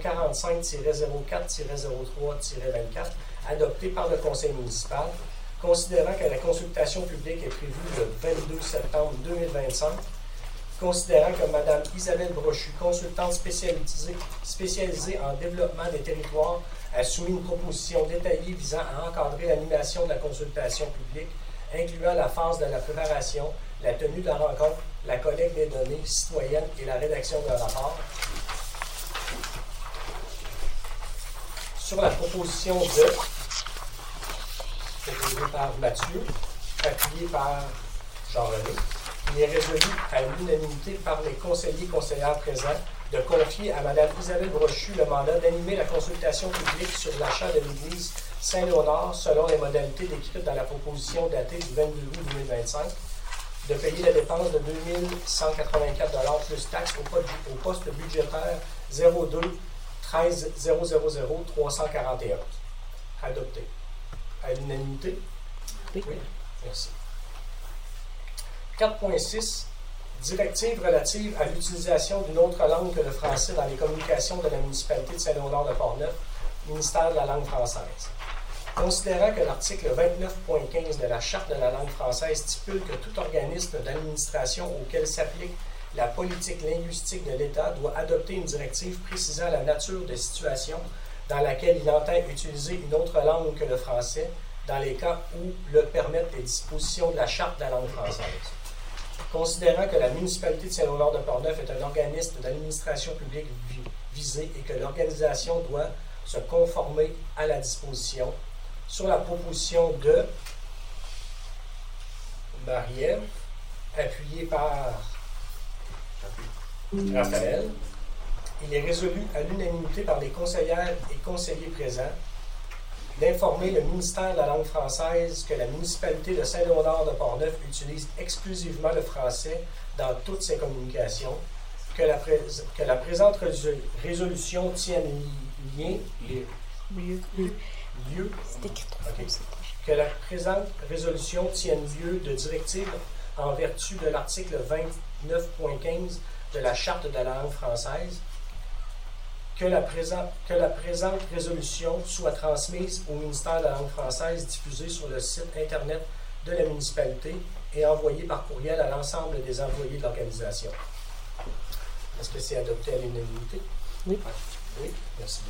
45-04-03-24 adoptée par le conseil municipal, considérant que la consultation publique est prévue le 22 septembre 2025, considérant que Mme Isabelle Brochu, consultante spécialisée en développement des territoires, a soumis une proposition détaillée visant à encadrer l'animation de la consultation publique, incluant la phase de la préparation, la tenue de la rencontre, la collecte des données citoyennes et la rédaction d'un rapport. Sur la proposition de, proposée par Mathieu, appuyée par Jean-René, il est résolu à l'unanimité par les conseillers et conseillères présents de confier à Mme Isabelle Brochu le mandat d'animer la consultation publique sur l'achat de l'église Saint-Léonard selon les modalités décrites dans la proposition datée du 22 août 2025, de payer la dépense de 2 184 plus taxes au poste budgétaire 02 13 000 341. Adopté. À l'unanimité? Oui. Merci. 4.6. Directive relative à l'utilisation d'une autre langue que le français dans les communications de la municipalité de Saint-Léonard de Portneuf, ministère de la langue française. Considérant que l'article 29.15 de la Charte de la langue française stipule que tout organisme d'administration auquel s'applique la politique linguistique de l'État doit adopter une directive précisant la nature de situation dans laquelle il entend utiliser une autre langue que le français, dans les cas où le permettent les dispositions de la Charte de la langue française. Considérant que la municipalité de Saint-Léonard de Portneuf est un organisme d'administration publique visé et que l'organisation doit se conformer à la disposition, sur la proposition de Marie-Ève, appuyée par Raphaël, il est résolu à l'unanimité par les conseillères et conseillers présents d'informer le ministère de la langue française que la municipalité de Saint-Léonard de Portneuf utilise exclusivement le français dans toutes ses communications, que la présente résolution tienne que la présente résolution tienne lieu de directive en vertu de l'article 29.15 de la Charte de la langue française, que la présente résolution soit transmise au ministère de la langue française, diffusée sur le site Internet de la municipalité et envoyée par courriel à l'ensemble des employés de l'organisation. Est-ce que c'est adopté à l'unanimité? Oui. Oui, merci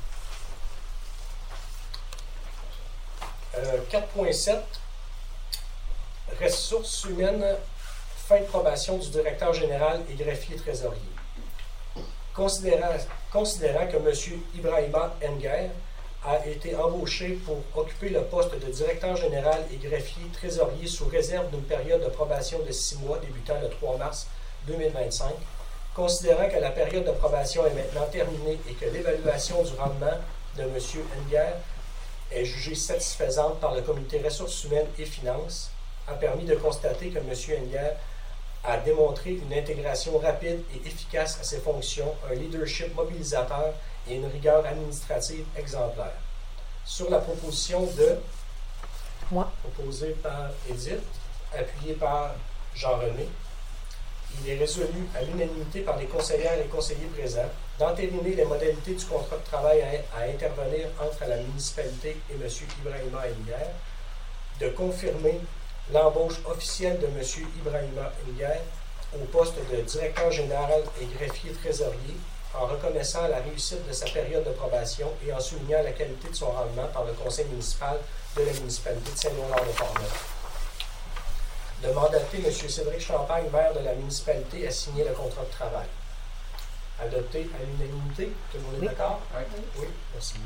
beaucoup. 4.7. Ressources humaines, fin de probation du directeur général et greffier trésorier. Considérant que M. Ibrahima Enger a été embauché pour occuper le poste de directeur général et greffier trésorier sous réserve d'une période de probation de 6 mois débutant le 3 mars 2025, considérant que la période de probation est maintenant terminée et que l'évaluation du rendement de M. Enger est jugée satisfaisante par le comité ressources humaines et finances, a permis de constater que M. Enger a démontré une intégration rapide et efficace à ses fonctions, un leadership mobilisateur et une rigueur administrative exemplaire. Sur la proposition de proposée par Edith, appuyée par Jean-René, il est résolu à l'unanimité par les conseillères et conseillers présents d'entériner les modalités du contrat de travail à intervenir entre la municipalité et M. Ibrahima Enger, de confirmer l'embauche officielle de M. Ibrahima Enger au poste de directeur général et greffier trésorier en reconnaissant la réussite de sa période de probation et en soulignant la qualité de son rendement par le conseil municipal de la municipalité de Saint-Léonard de Portneuf. De mandater M. Cédric Champagne, maire de la municipalité, à signer le contrat de travail. Adopté à l'unanimité. Tout le monde est d'accord? Oui. Merci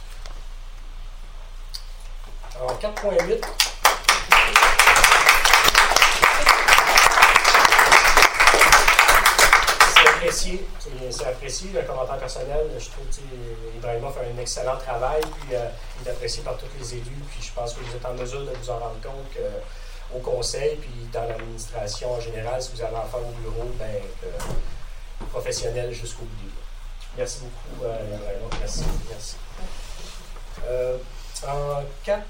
beaucoup. Alors, 4.8. C'est apprécié, le commentaire personnel. Je trouve que Ibrahima fait un excellent travail, puis il est apprécié par tous les élus, puis je pense que vous êtes en mesure de vous en rendre compte au conseil, puis dans l'administration en général, si vous avez affaire au bureau, professionnel jusqu'au bout. Merci beaucoup, Ibrahima. Merci. En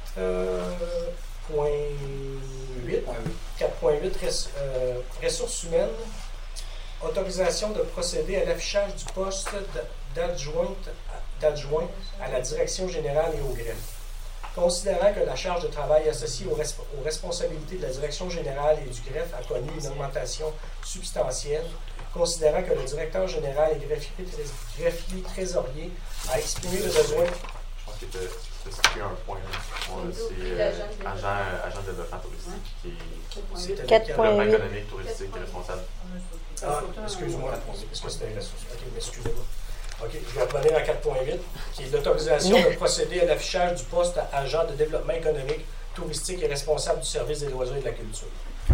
4.8, ressources humaines, autorisation de procéder à l'affichage du poste d'adjoint à la direction générale et au greffe. Considérant que la charge de travail associée aux responsabilités de la direction générale et du greffe a connu une augmentation substantielle, considérant que le directeur général et greffier trésorier a exprimé le besoin... Je pense que tu as cité un point. C'est agent de développement touristique qui est développement économique touristique qui est responsable. Ah, excuse-moi. Est-ce que c'était les ressources? OK, excusez-moi. OK, je vais revenir à 4.8, qui est l'autorisation de procéder à l'affichage du poste agent de développement économique, touristique et responsable du service des loisirs et de la culture.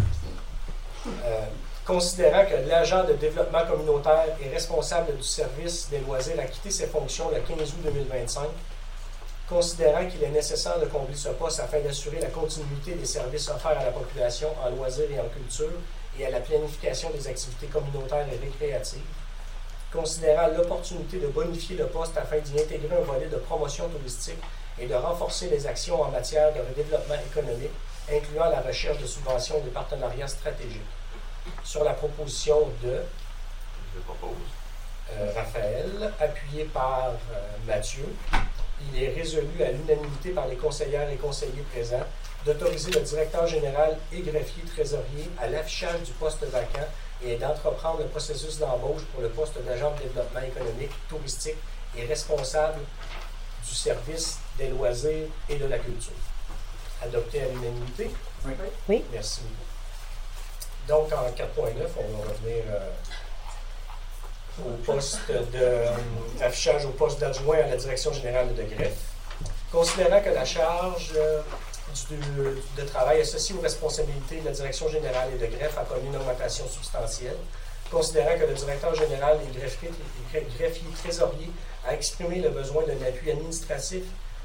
Considérant que l'agent de développement communautaire est responsable du service des loisirs a quitté ses fonctions le 15 août 2025, considérant qu'il est nécessaire de combler ce poste afin d'assurer la continuité des services offerts à la population en loisirs et en culture et à la planification des activités communautaires et récréatives, considérant l'opportunité de bonifier le poste afin d'y intégrer un volet de promotion touristique et de renforcer les actions en matière de développement économique, incluant la recherche de subventions et de partenariats stratégiques. Sur la proposition de Raphaël, appuyé par Mathieu, il est résolu à l'unanimité par les conseillères et conseillers présents d'autoriser le directeur général et greffier trésorier à l'affichage du poste vacant et d'entreprendre le processus d'embauche pour le poste d'agent de développement économique, touristique et responsable du service des loisirs et de la culture. Adopté à l'unanimité? Oui. Merci. Donc, en 4.9, on va revenir au poste d'affichage au poste d'adjoint à la direction générale de greffe. Considérant que la charge de travail associée aux responsabilités de la direction générale et de greffe a connu une augmentation substantielle, considérant que le directeur général et greffier trésorier a exprimé le besoin d'un appui administratif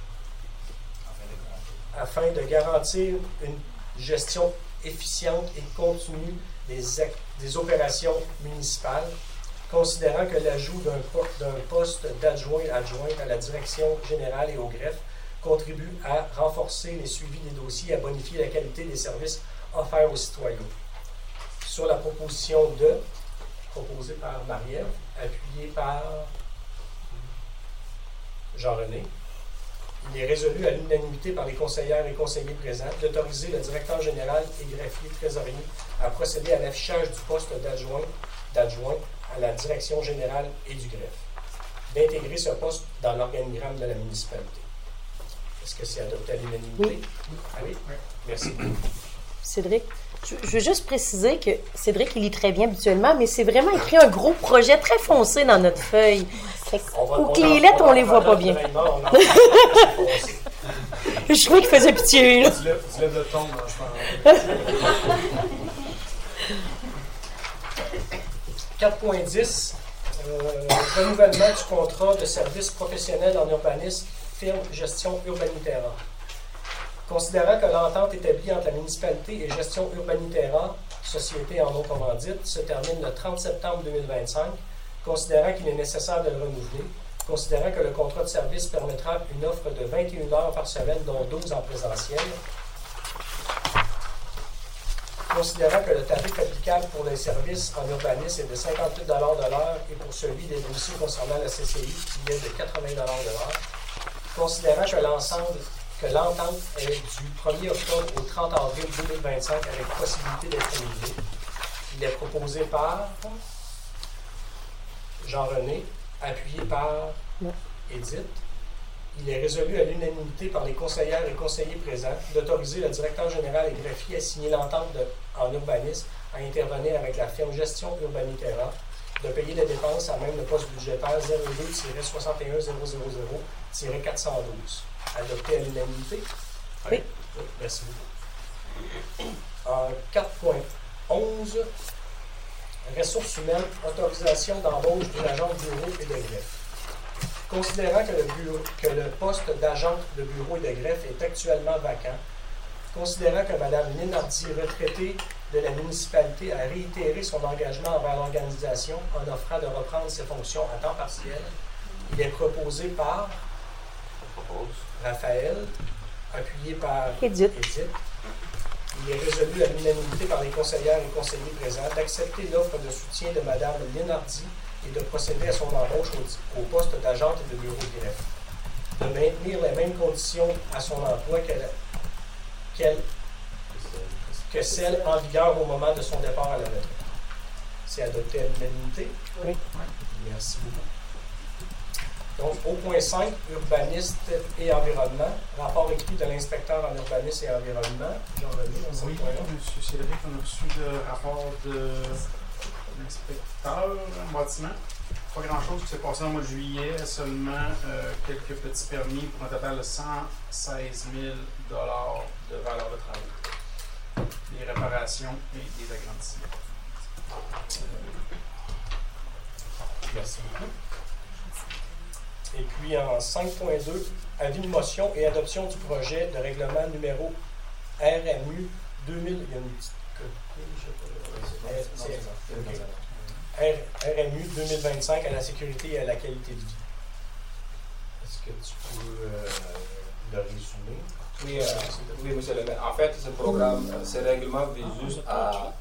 afin de garantir une gestion efficiente et continue des opérations municipales, considérant que l'ajout d'un poste d'adjointe à la direction générale et au greffe contribue à renforcer les suivis des dossiers et à bonifier la qualité des services offerts aux citoyens. Sur la proposition proposée par Marie-Ève, appuyée par Jean-René, il est résolu à l'unanimité par les conseillères et conseillers présents d'autoriser le directeur général et greffier trésorier à procéder à l'affichage du poste d'adjoint à la direction générale et du greffe, d'intégrer ce poste dans l'organigramme de la municipalité. Est-ce que c'est adopté à l'unanimité? Oui. Ah oui? Merci. Cédric, je veux juste préciser que Cédric, il lit très bien habituellement, mais c'est vraiment écrit un gros projet très foncé dans notre feuille. Ou que les lettres, on les voit pas bien. Je trouvais qu'il faisait pitié. Tu lèves le ton, je pense. 4.10, renouvellement du contrat de service professionnel en urbanisme, firme Gestion Urbanitera. Considérant que l'entente établie entre la municipalité et Gestion Urbanitera, société en nom commandite, se termine le 30 septembre 2025, considérant qu'il est nécessaire de le renouveler, considérant que le contrat de service permettra une offre de 21 heures par semaine, dont 12 en présentiel, considérant que le tarif applicable pour les services en urbanisme est de 58 de l'heure et pour celui des dossiers concernant la CCI, qui est de 80 de l'heure, considérant que l'entente est du 1er octobre au 30 avril 2025 avec possibilité d'être renouvelée. Il est proposé par Jean-René, appuyé par Édith. Il est résolu à l'unanimité par les conseillères et conseillers présents d'autoriser le directeur général et greffier à signer l'entente en urbanisme à intervenir avec la firme Gestion Urbanitera, de payer les dépenses à même le poste budgétaire 02-61000-412. Adopté à l'unanimité? Oui. Merci beaucoup. En 4.11, ressources humaines, autorisation d'embauche d'une agente bureau et de greffe. Considérant que le poste d'agente de bureau et de greffe est actuellement vacant, considérant que Mme Lynn Hardy, retraitée de la municipalité, a réitéré son engagement envers l'organisation en offrant de reprendre ses fonctions à temps partiel, il est proposé par Raphaël, appuyé par Edith. Il est résolu à l'unanimité par les conseillères et conseillers présents d'accepter l'offre de soutien de Mme Lynn Hardy et de procéder à son embauche au poste d'agente et de bureau de greffe. De maintenir les mêmes conditions à son emploi que celles en vigueur au moment de son départ à la retraite. C'est adopté à l'unanimité? Oui. Merci beaucoup. Donc, au point 5, urbaniste et environnement. Rapport écrit de l'inspecteur en urbanisme et environnement. Jean-René, dans ce Oui, point-là. M. Cédric, on a reçu le rapport de l'inspecteur en bâtiment. Pas grand-chose qui s'est passé dans le mois de juillet, seulement quelques petits permis pour un total de 116 000 de valeur de travaux. Des réparations et des agrandissements. Merci beaucoup. Et puis en 5.2, avis de motion et adoption du projet de règlement numéro RMU 2000. Il y a une petite copie, RMU 2025 à la sécurité et à la qualité de vie. Est-ce que tu peux le résumer? Oui, monsieur le maire. En fait, ce règlement vise juste à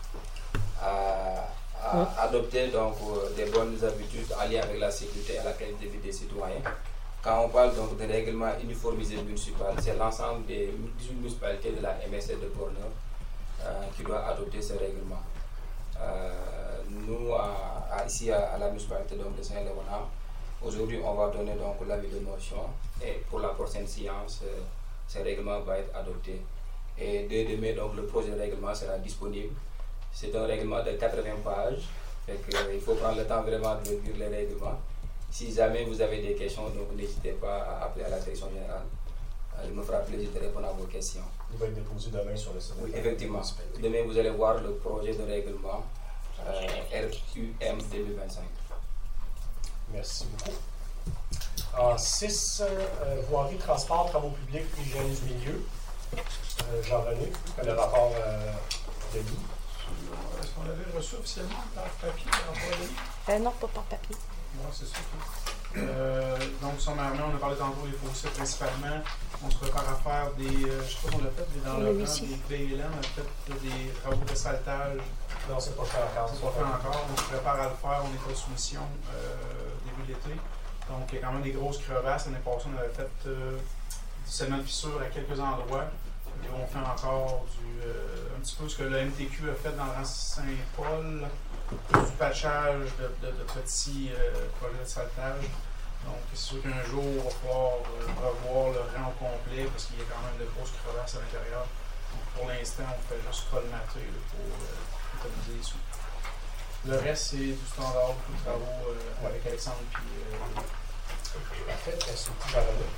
adopter donc des bonnes habitudes en lien avec la sécurité et la qualité de vie des citoyens. Quand on parle donc de règlement uniformisé municipal, c'est l'ensemble des 18 municipalités de la MSC de Portneuf qui doit adopter ce règlement. Nous, ici à la municipalité de Saint-Léonard, aujourd'hui, on va donner donc l'avis de motion et pour la prochaine séance, ce règlement va être adopté. Et dès demain, donc, le projet de règlement sera disponible. C'est un règlement de 80 pages, il faut prendre le temps vraiment de lire les règlements. Si jamais vous avez des questions, donc n'hésitez pas à appeler à la direction générale. Il me fera plaisir de répondre à vos questions. Il va être déposé demain sur le site. Oui, effectivement. Demain, vous allez voir le projet de règlement RQM 2025. Merci beaucoup. En 6, voirie, transport, travaux publics, hygiène du milieu. Jean-René, le rapport de Guy. Est-ce qu'on l'avait reçu officiellement par papier, le rapport de Guy? Non, pas par papier. Oui, c'est ça. Donc, sommairement, on a parlé tantôt des fossés principalement. On se prépare à faire des, je ne sais pas si on l'a fait, des enlèvements, des PLM, on a fait des travaux de saltage. Non, c'est pas fait encore. C'est pas fait encore. On se prépare à le faire. On est en soumission début de l'été. Donc, il y a quand même des grosses crevasses. L'année passée, on avait fait du ciment de fissure à quelques endroits. Et on fait encore un petit peu ce que le MTQ a fait dans le rang Saint-Paul, du patchage de petits projets de saltage. Donc, c'est sûr qu'un jour, on va pouvoir revoir le rang au complet parce qu'il y a quand même de grosses crevasses à l'intérieur. Donc, pour l'instant, on fait juste colmater pour économiser les sous. Le reste, c'est du standard, beaucoup de travaux avec Alexandre. Parfait, merci beaucoup, Jean-René.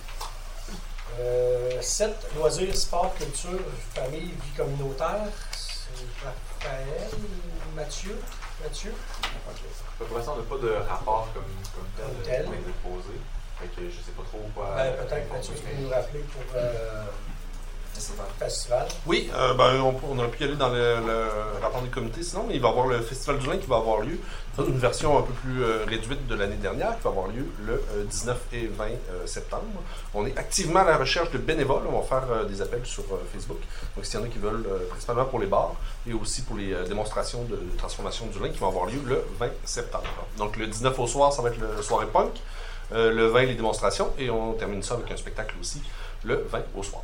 7, loisirs, sport, culture, famille, vie communautaire. C'est Raphaël, Mathieu. Pour l'instant, on n'a pas de rapport comme tel tel. déposé. Fait que je ne sais pas trop quoi. Peut-être Mathieu, tu peux nous rappeler pour festival. Oui, on aurait pu y aller dans le rapport des comités sinon, mais il va y avoir le Festival du Lin qui va avoir lieu. Une version un peu plus réduite de l'année dernière qui va avoir lieu le 19 et 20 septembre. On est activement à la recherche de bénévoles. On va faire des appels sur Facebook. Donc, s'il y en a qui veulent, principalement pour les bars et aussi pour les démonstrations de transformation du lin qui vont avoir lieu le 20 septembre. Donc, le 19 au soir, ça va être le soirée punk. Le 20, les démonstrations. Et on termine ça avec un spectacle aussi le 20 au soir.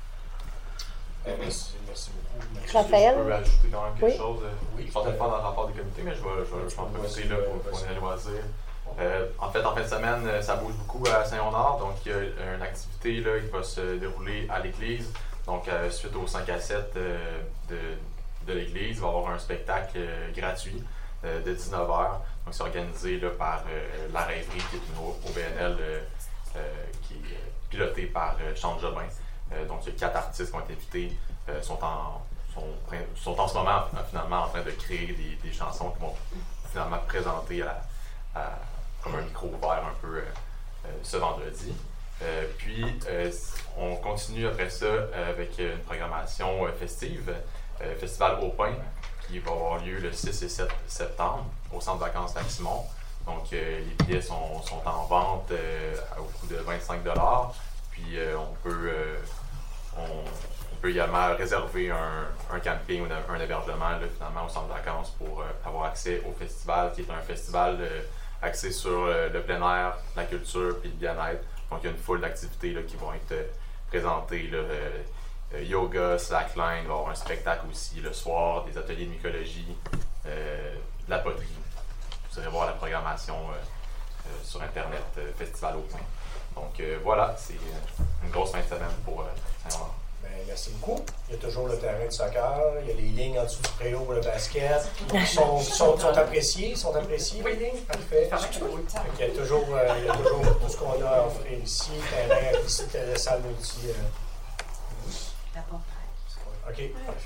Merci beaucoup. Raphaël? Je peux ajouter quand même quelque Oui. chose. Oui. Je pensais le faire dans le rapport des comités, mais je vais en profiter là pour les loisirs. En fait, en fin de semaine, ça bouge beaucoup à Saint-Léonard. Donc, il y a une activité là, qui va se dérouler à l'église. Donc, suite au 5 à 7 de l'église, il va y avoir un spectacle gratuit de 19h. Donc, c'est organisé là, par La Rêverie, qui est une OBNL qui est pilotée par Chante Jobin. Donc, il y a 4 artistes qui ont été invités, sont en ce moment finalement en train de créer des chansons qui vont finalement présenter comme un micro ouvert un peu ce vendredi. Puis, on continue après ça avec une programmation festive, Festival au Pain, qui va avoir lieu le 6 et 7 septembre au centre de vacances Lac-Simon. Donc, les billets sont en vente au coût de 25 $. Puis, on peut également réserver un camping ou un hébergement là, finalement au centre de vacances pour avoir accès au festival, qui est un festival axé sur le plein air, la culture et le bien-être. Donc, il y a une foule d'activités là, qui vont être présentées. Là, yoga, slackline, il va y avoir un spectacle aussi le soir, des ateliers de mycologie, de la poterie. Vous irez voir la programmation sur Internet, Festival au Point. Donc voilà, c'est une grosse fin de semaine pour Saint-Laurent. Ben, merci beaucoup. Il y a toujours le terrain de soccer, il y a les lignes en dessous du préau pour le basket. Ils sont appréciés, les lignes? Parfait. Il y a toujours tout ce qu'on a à offrir ici, terrain, ici, la salle multi. OK.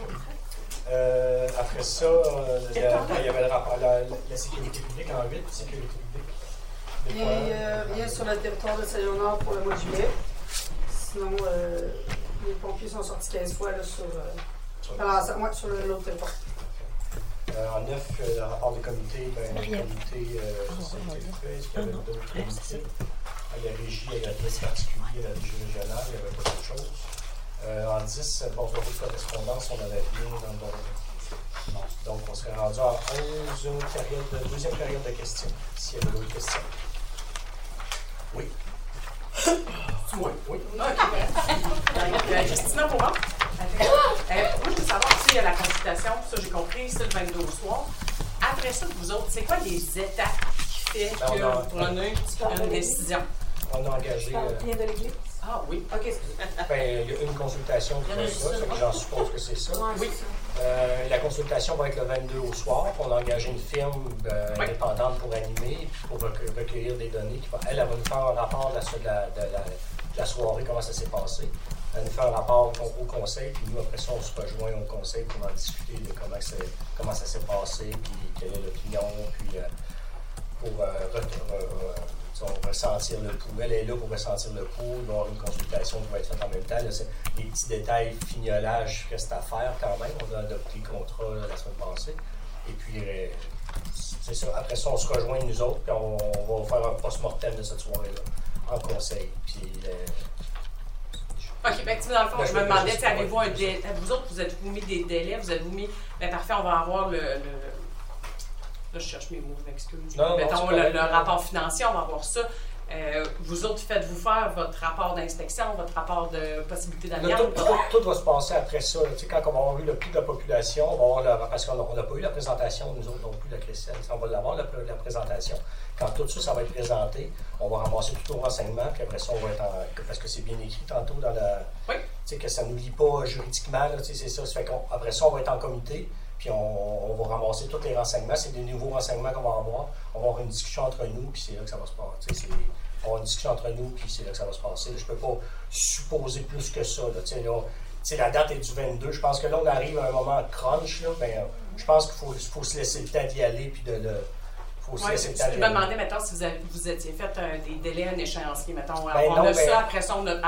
Après ça, il y avait le rapport la sécurité publique en 8, sécurité publique. Rien sur le territoire de Saint-Léonard pour le mois de juillet. Sinon, les pompiers sont sortis 15 fois là, sur l'autre territoire. En 9, le rapport des comités, le comité, ça a été fait. Est-ce qu'il y avait d'autres comités? Il y a régie, il y a des particuliers, la régie régionale, il y avait d'autres choses. En 10, bordereau de correspondance, on avait bien dans le bordereau. Donc, on serait rendu en 11, deuxième période de questions, s'il y avait d'autres questions. Oui. Oui. Oui. OK. Christina, pour moi? Moi, je veux savoir si la consultation, ça j'ai compris, c'est le 22 au soir. Après ça, vous autres, c'est quoi les étapes qui fait que vous prenez une décision? On a engagé. Rien de l'Église? Ah oui. OK. Il y a une consultation qui fait ça, j'en suppose que c'est ça. Oui. La consultation va être le 22 au soir. On a engagé une firme indépendante pour animer, pour recueillir des données. Elle va nous faire un rapport de la soirée, comment ça s'est passé. Elle nous fait un rapport au conseil, puis nous, après ça, on se rejoint au conseil pour en discuter de comment ça s'est passé, puis quelle est l'opinion, puis pour ressentir le pouls. Elle est là pour ressentir le pouls. Il va y avoir une consultation qui va être faite en même temps. Là, les petits détails, fignolage restent à faire quand même. On a adopté le contrat la semaine passée. Et puis, c'est ça. Après ça, on se rejoint nous autres, puis on va faire un post-mortem de cette soirée-là en conseil. Puis, OK, bien, dans le fond, je me demandais, avez-vous un délai? Vous autres, vous êtes-vous mis des délais? Vous avez-vous mis. Bien, parfait, on va avoir le là, je cherche mes mots, je m'excuse. Mettons le rapport financier, on va avoir ça. Vous autres, faites-vous faire votre rapport d'inspection, votre rapport de possibilité d'amiante? Tout va se passer après ça. Quand on va avoir eu le plus de la population, on va avoir parce qu'on n'a pas eu la présentation, nous autres non plus, la Christiane. On va l'avoir, la présentation. Quand tout ça, ça va être présenté, on va ramasser tout au renseignement, puis après ça, on va être parce que c'est bien écrit tantôt dans la. Oui. Que ça ne nous lie pas juridiquement, c'est ça. Ça fait après ça, on va être en comité. Puis on va ramasser tous les renseignements. C'est des nouveaux renseignements qu'on va avoir. On va avoir une discussion entre nous, puis c'est là que ça va se passer. On va avoir une discussion entre nous, puis c'est là que ça va se passer. Je ne peux pas supposer plus que ça. La date est du 22. Je pense que là, on arrive à un moment crunch. Là, je pense qu'il faut se laisser le temps d'y aller, puis de le... Je me demandais, mettons, si vous étiez fait des délais, un échéancier, mettons. On a ça, après ça, on a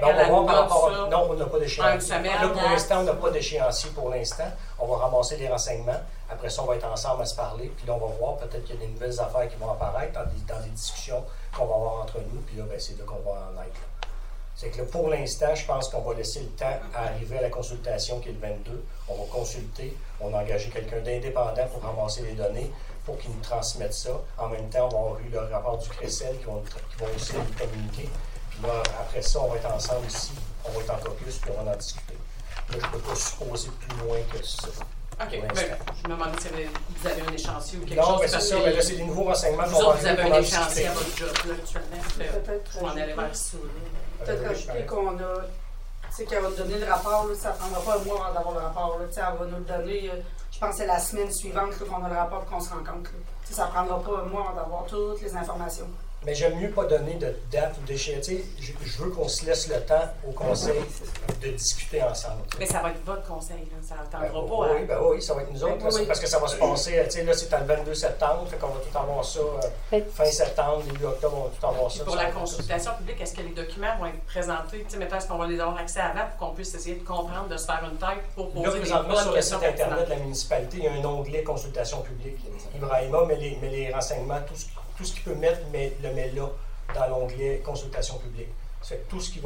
Non, on n'a pas d'échéancier. Là, pour l'instant, on n'a pas d'échéancier pour l'instant. On va ramasser les renseignements. Après ça, on va être ensemble à se parler. Puis là, on va voir peut-être qu'il y a des nouvelles affaires qui vont apparaître dans des discussions qu'on va avoir entre nous. Puis là, c'est là qu'on va en être. C'est que là, pour l'instant, je pense qu'on va laisser le temps à arriver à la consultation qui est le 22. On va consulter. On a engagé quelqu'un d'indépendant pour ramasser les données, pour qu'ils nous transmettent ça. En même temps, on va avoir eu le rapport du CRECEL qui vont aussi nous communiquer. Puis là, après ça, on va être ensemble ici, on va être en caucus, puis on va en discuter. Là, je ne peux pas supposer plus loin que ça. OK. Je me demandais si vous avez un échéancier ou quelque chose. Non, mais c'est ça. Mais là, c'est des nouveaux renseignements qu'on va avoir. Vous avez un échéancier à votre job, là, actuellement. Peut-être. Je m'en allais vers ça. Peut-être rajouter qu'on a... Tu sais, qu'elle va nous donner le rapport, là, ça ne prendra pas un mois avant d'avoir le rapport. Là, elle va nous le donner... Je pense que c'est la semaine suivante qu'on a le rapport et qu'on se rencontre. Ça ne prendra pas un mois avant d'avoir toutes les informations. Mais j'aime mieux pas donner de date ou d'échéance. Je veux qu'on se laisse le temps au conseil de discuter ensemble. Mais ça va être votre conseil, là. Ça n'attendra pas. Oui, ça va être nous autres. Parce que ça va se passer. Là, c'est le 22 septembre. Fait qu'on va tout avoir ça fin septembre, début octobre, on va tout avoir ça. Pour la consultation publique, est-ce que les documents vont être présentés? Mettons, est-ce qu'on va les avoir accès avant pour qu'on puisse essayer de comprendre, de se faire une tête pour poser des bonnes questions? Sur le site Internet de la municipalité, il y a un onglet consultation publique. Ibrahima met les renseignements, tout ce qu'il peut mettre, mais le met là, dans l'onglet consultation publique. C'est tout ce qui va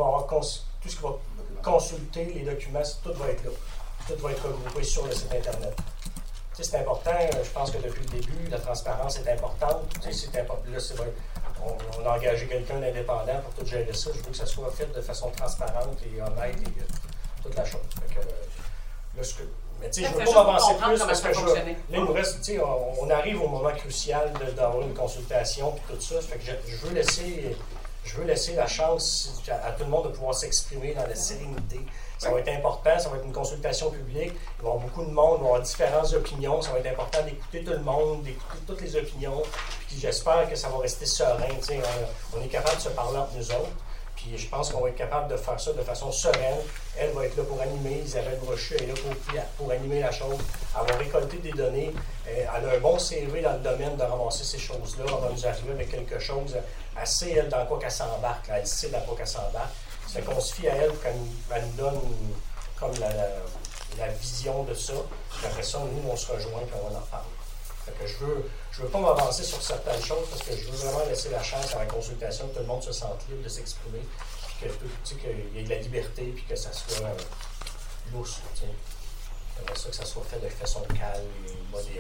consulter les documents, tout va être là. Tout va être regroupé sur le site Internet. Tu sais, c'est important, je pense que depuis le début, la transparence est importante. Tu sais, c'est important. Là, c'est vrai, on a engagé quelqu'un d'indépendant pour tout gérer ça. Je veux que ça soit fait de façon transparente et honnête et toute la chose. Fait que, là, mais tu sais, je ne veux pas m'avancer plus parce que là, il nous reste, tu sais, on arrive au moment crucial d'avoir une consultation et tout ça. Fait que je veux laisser la chance à tout le monde de pouvoir s'exprimer dans la sérénité. Ça va être important, ça va être une consultation publique. Il va y avoir beaucoup de monde, il va y avoir différentes opinions. Ça va être important d'écouter tout le monde, d'écouter toutes les opinions. Puis j'espère que ça va rester serein. Tu sais, on est capable de se parler entre nous autres. Puis je pense qu'on va être capable de faire ça de façon sereine. Elle va être là pour animer. Isabelle Brochu est là pour animer la chose. Elle va récolter des données. Elle a un bon CV dans le domaine de ramasser ces choses-là. Elle va nous arriver avec quelque chose. Elle sait, elle, dans quoi qu'elle s'embarque. Elle sait dans quoi qu'elle s'embarque. C'est qu'on se fie à elle quand elle nous donne comme la vision de ça. Puis après ça, nous, on se rejoint et on en parle. Fait que je veux pas m'avancer sur certaines choses parce que je veux vraiment laisser la chance à la consultation que tout le monde se sente libre de s'exprimer, puis qu'il y ait de la liberté, puis que ça soit lousse. J'aimerais ça que ça soit fait de façon calme et modérée.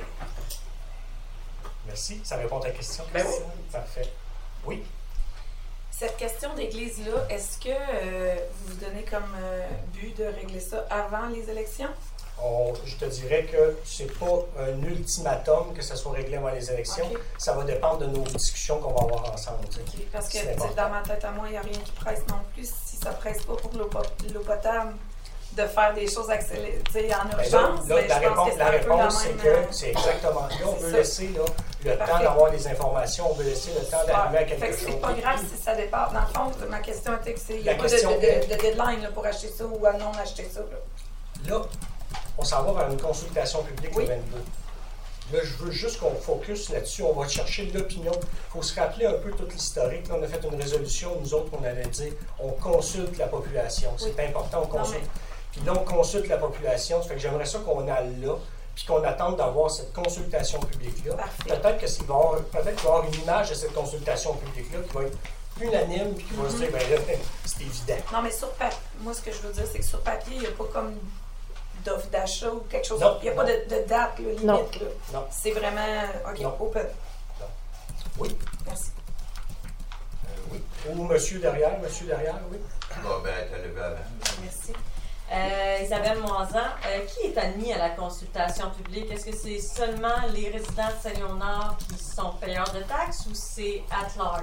Merci. Ça répond à ta question? Ben oui. Parfait. Oui? Cette question d'église-là, est-ce que vous vous donnez comme but de régler ça avant les élections? Je te dirais que c'est pas un ultimatum que ça soit réglé avant les élections. Okay. Ça va dépendre de nos discussions qu'on va avoir ensemble. Okay. Parce que dans ma tête à moi, il n'y a rien qui presse non plus. Si ça ne presse pas pour l'eau potable, de faire des choses accélérées en urgence. Là, la réponse, c'est que c'est exactement là. On veut laisser le temps d'avoir des informations, on veut laisser le temps d'arriver à quelque chose. C'est pas grave si ça dépasse. Dans le fond, ma question était que il n'y a pas de deadline là, pour acheter ça ou à non acheter ça. Là, on s'en va vers une consultation publique le 22. Là, je veux juste qu'on focus là-dessus. On va chercher l'opinion. Il faut se rappeler un peu toute l'historique. Là, on a fait une résolution, nous autres, on allait dire on consulte la population. C'est important, on consulte. Puis là, on consulte la population. Ça fait que j'aimerais ça qu'on aille là, puis qu'on attende d'avoir cette consultation publique-là. Peut-être qu'il va y avoir une image de cette consultation publique-là qui va être unanime, puis qui va se dire, ben là, c'est évident. Non, mais sur papier, moi, ce que je veux dire, c'est que sur papier, il n'y a pas comme d'offre d'achat ou quelque chose. Il n'y a pas de date, limite. Non. C'est vraiment, OK, open. Non. Oui. Merci. Oui. Ou monsieur derrière, oui. T'as levé avant. Merci. Isabelle Moisan, qui est admis à la consultation publique? Est-ce que c'est seulement les résidents de Saint-Léonard qui sont payeurs de taxes ou c'est at large?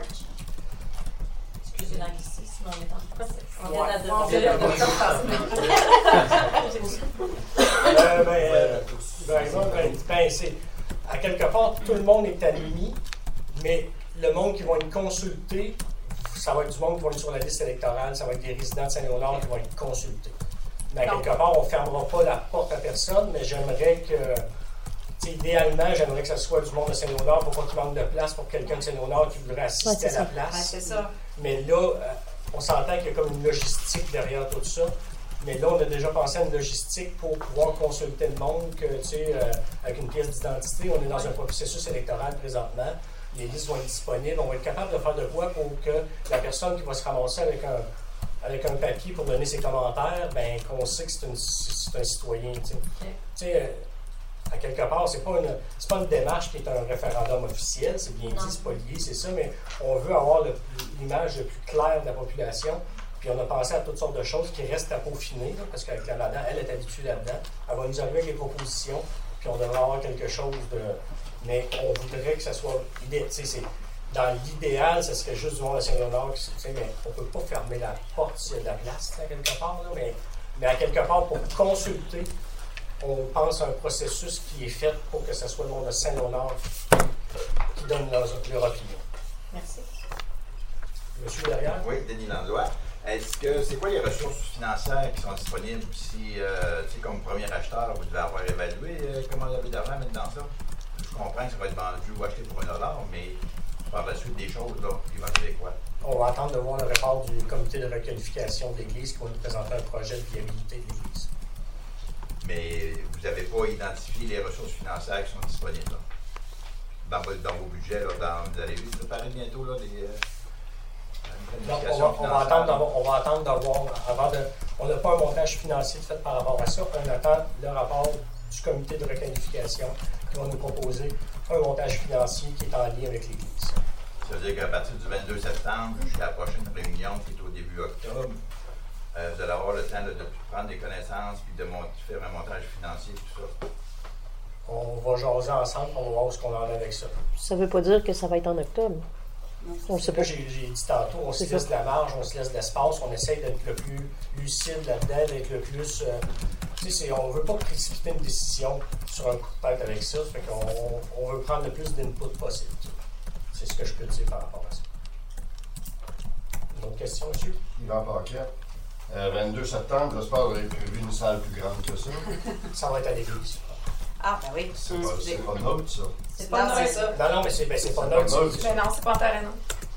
Excusez l'anglicisme, on est en procès. On vient à quelque part, tout le monde est admis, mais le monde qui va être consulté, ça va être du monde qui va être sur la liste électorale, ça va être des résidents de Saint-Léonard qui vont être consultés. Mais à quelque part, on ne fermera pas la porte à personne, mais j'aimerais que, idéalement, j'aimerais que ce soit du monde de Saint-Léonard pour pas qu'il manque de place pour quelqu'un de Saint-Léonard qui voudrait assister à la place. C'est ça. Mais là, on s'entend qu'il y a comme une logistique derrière tout ça. Mais là, on a déjà pensé à une logistique pour pouvoir consulter le monde, que, avec une pièce d'identité. On est dans un processus électoral présentement. Les listes vont être disponibles. On va être capable de faire de quoi pour que la personne qui va se ramasser avec un papier pour donner ses commentaires, ben qu'on sait que c'est un citoyen. À quelque part, c'est pas une démarche qui est un référendum officiel, c'est bien dit, c'est pas lié, c'est ça, mais on veut avoir l'image le plus claire de la population. Puis on a pensé à toutes sortes de choses qui restent à peaufiner, là, parce qu'avec la madame, elle est habituée là-dedans. Elle va nous arriver avec les propositions, puis on devrait avoir quelque chose de... Mais on voudrait que ça soit... Dans l'idéal, ce serait juste du monde de Saint-Léonard, mais on ne peut pas fermer la porte s'il y a de la place, à quelque part. Là, mais à quelque part, pour consulter, on pense à un processus qui est fait pour que ce soit le monde de Saint-Léonard qui donne leur opinion. Merci. Monsieur derrière? Oui, Denis Landlois. C'est quoi les ressources financières qui sont disponibles si, comme premier acheteur, vous devez avoir évalué comment vous avez d'argent à mettre dans ça? Je comprends que ça va être vendu ou acheté pour $1, mais par la suite des choses, là, il va arriver quoi? On va attendre de voir le rapport du comité de requalification de l'Église qui va nous présenter un projet de viabilité de l'Église. Mais vous n'avez pas identifié les ressources financières qui sont disponibles là? dans vos budgets, là, vous allez préparer bientôt là, des. Donc, on va attendre d'avoir, on n'a pas un montage financier fait par rapport à ça. On attend le rapport du comité de requalification qui va nous proposer un montage financier qui est en lien avec l'Église. Ça veut dire qu'à partir du 22 septembre jusqu'à la prochaine réunion qui est au début octobre, vous allez avoir le temps de prendre des connaissances et de faire un montage financier, tout ça. On va jaser ensemble, on va voir ce qu'on en a avec ça. Ça ne veut pas dire que ça va être en octobre. On sait pas. J'ai dit tantôt, on se laisse de la marge, on se laisse de l'espace, on essaie d'être le plus lucide là-dedans, d'être le plus... on ne veut pas précipiter une décision sur un coup de tête avec ça, fait qu'on veut prendre le plus d'input possible. C'est ce que je peux dire par rapport à ça. D'autres questions, monsieur? Yvan Paquet. 22 septembre, j'espère que vous avez prévu une salle plus grande que ça. Ça va être à l'église. Ah, ben oui. C'est pas neutre, ça. C'est pas neutre, ça. Non, mais c'est pas neutre. Mais non, c'est pas Pantarena.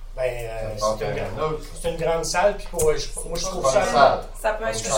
C'est une grande salle, puis moi je trouve ça... Ça peut être...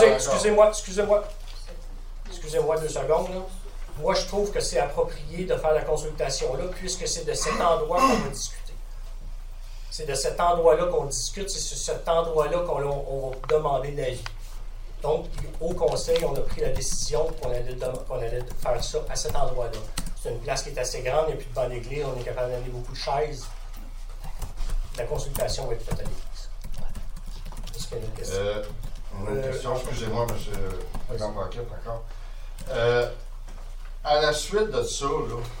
Excusez-moi 2 secondes, là. Moi, je trouve que c'est approprié de faire la consultation-là, puisque c'est de cet endroit qu'on va discuter. C'est de cet endroit-là qu'on discute, c'est sur cet endroit-là qu'on va demander d'avis. Donc, au conseil, on a pris la décision qu'on allait faire ça à cet endroit-là. C'est une place qui est assez grande, il n'y a plus de banc d'église, on est capable d'amener beaucoup de chaises. La consultation va être faite à l'église. Est-ce qu'il y a une question? Une question, excusez-moi, M. Yvan Paquet, encore. À la suite de ça,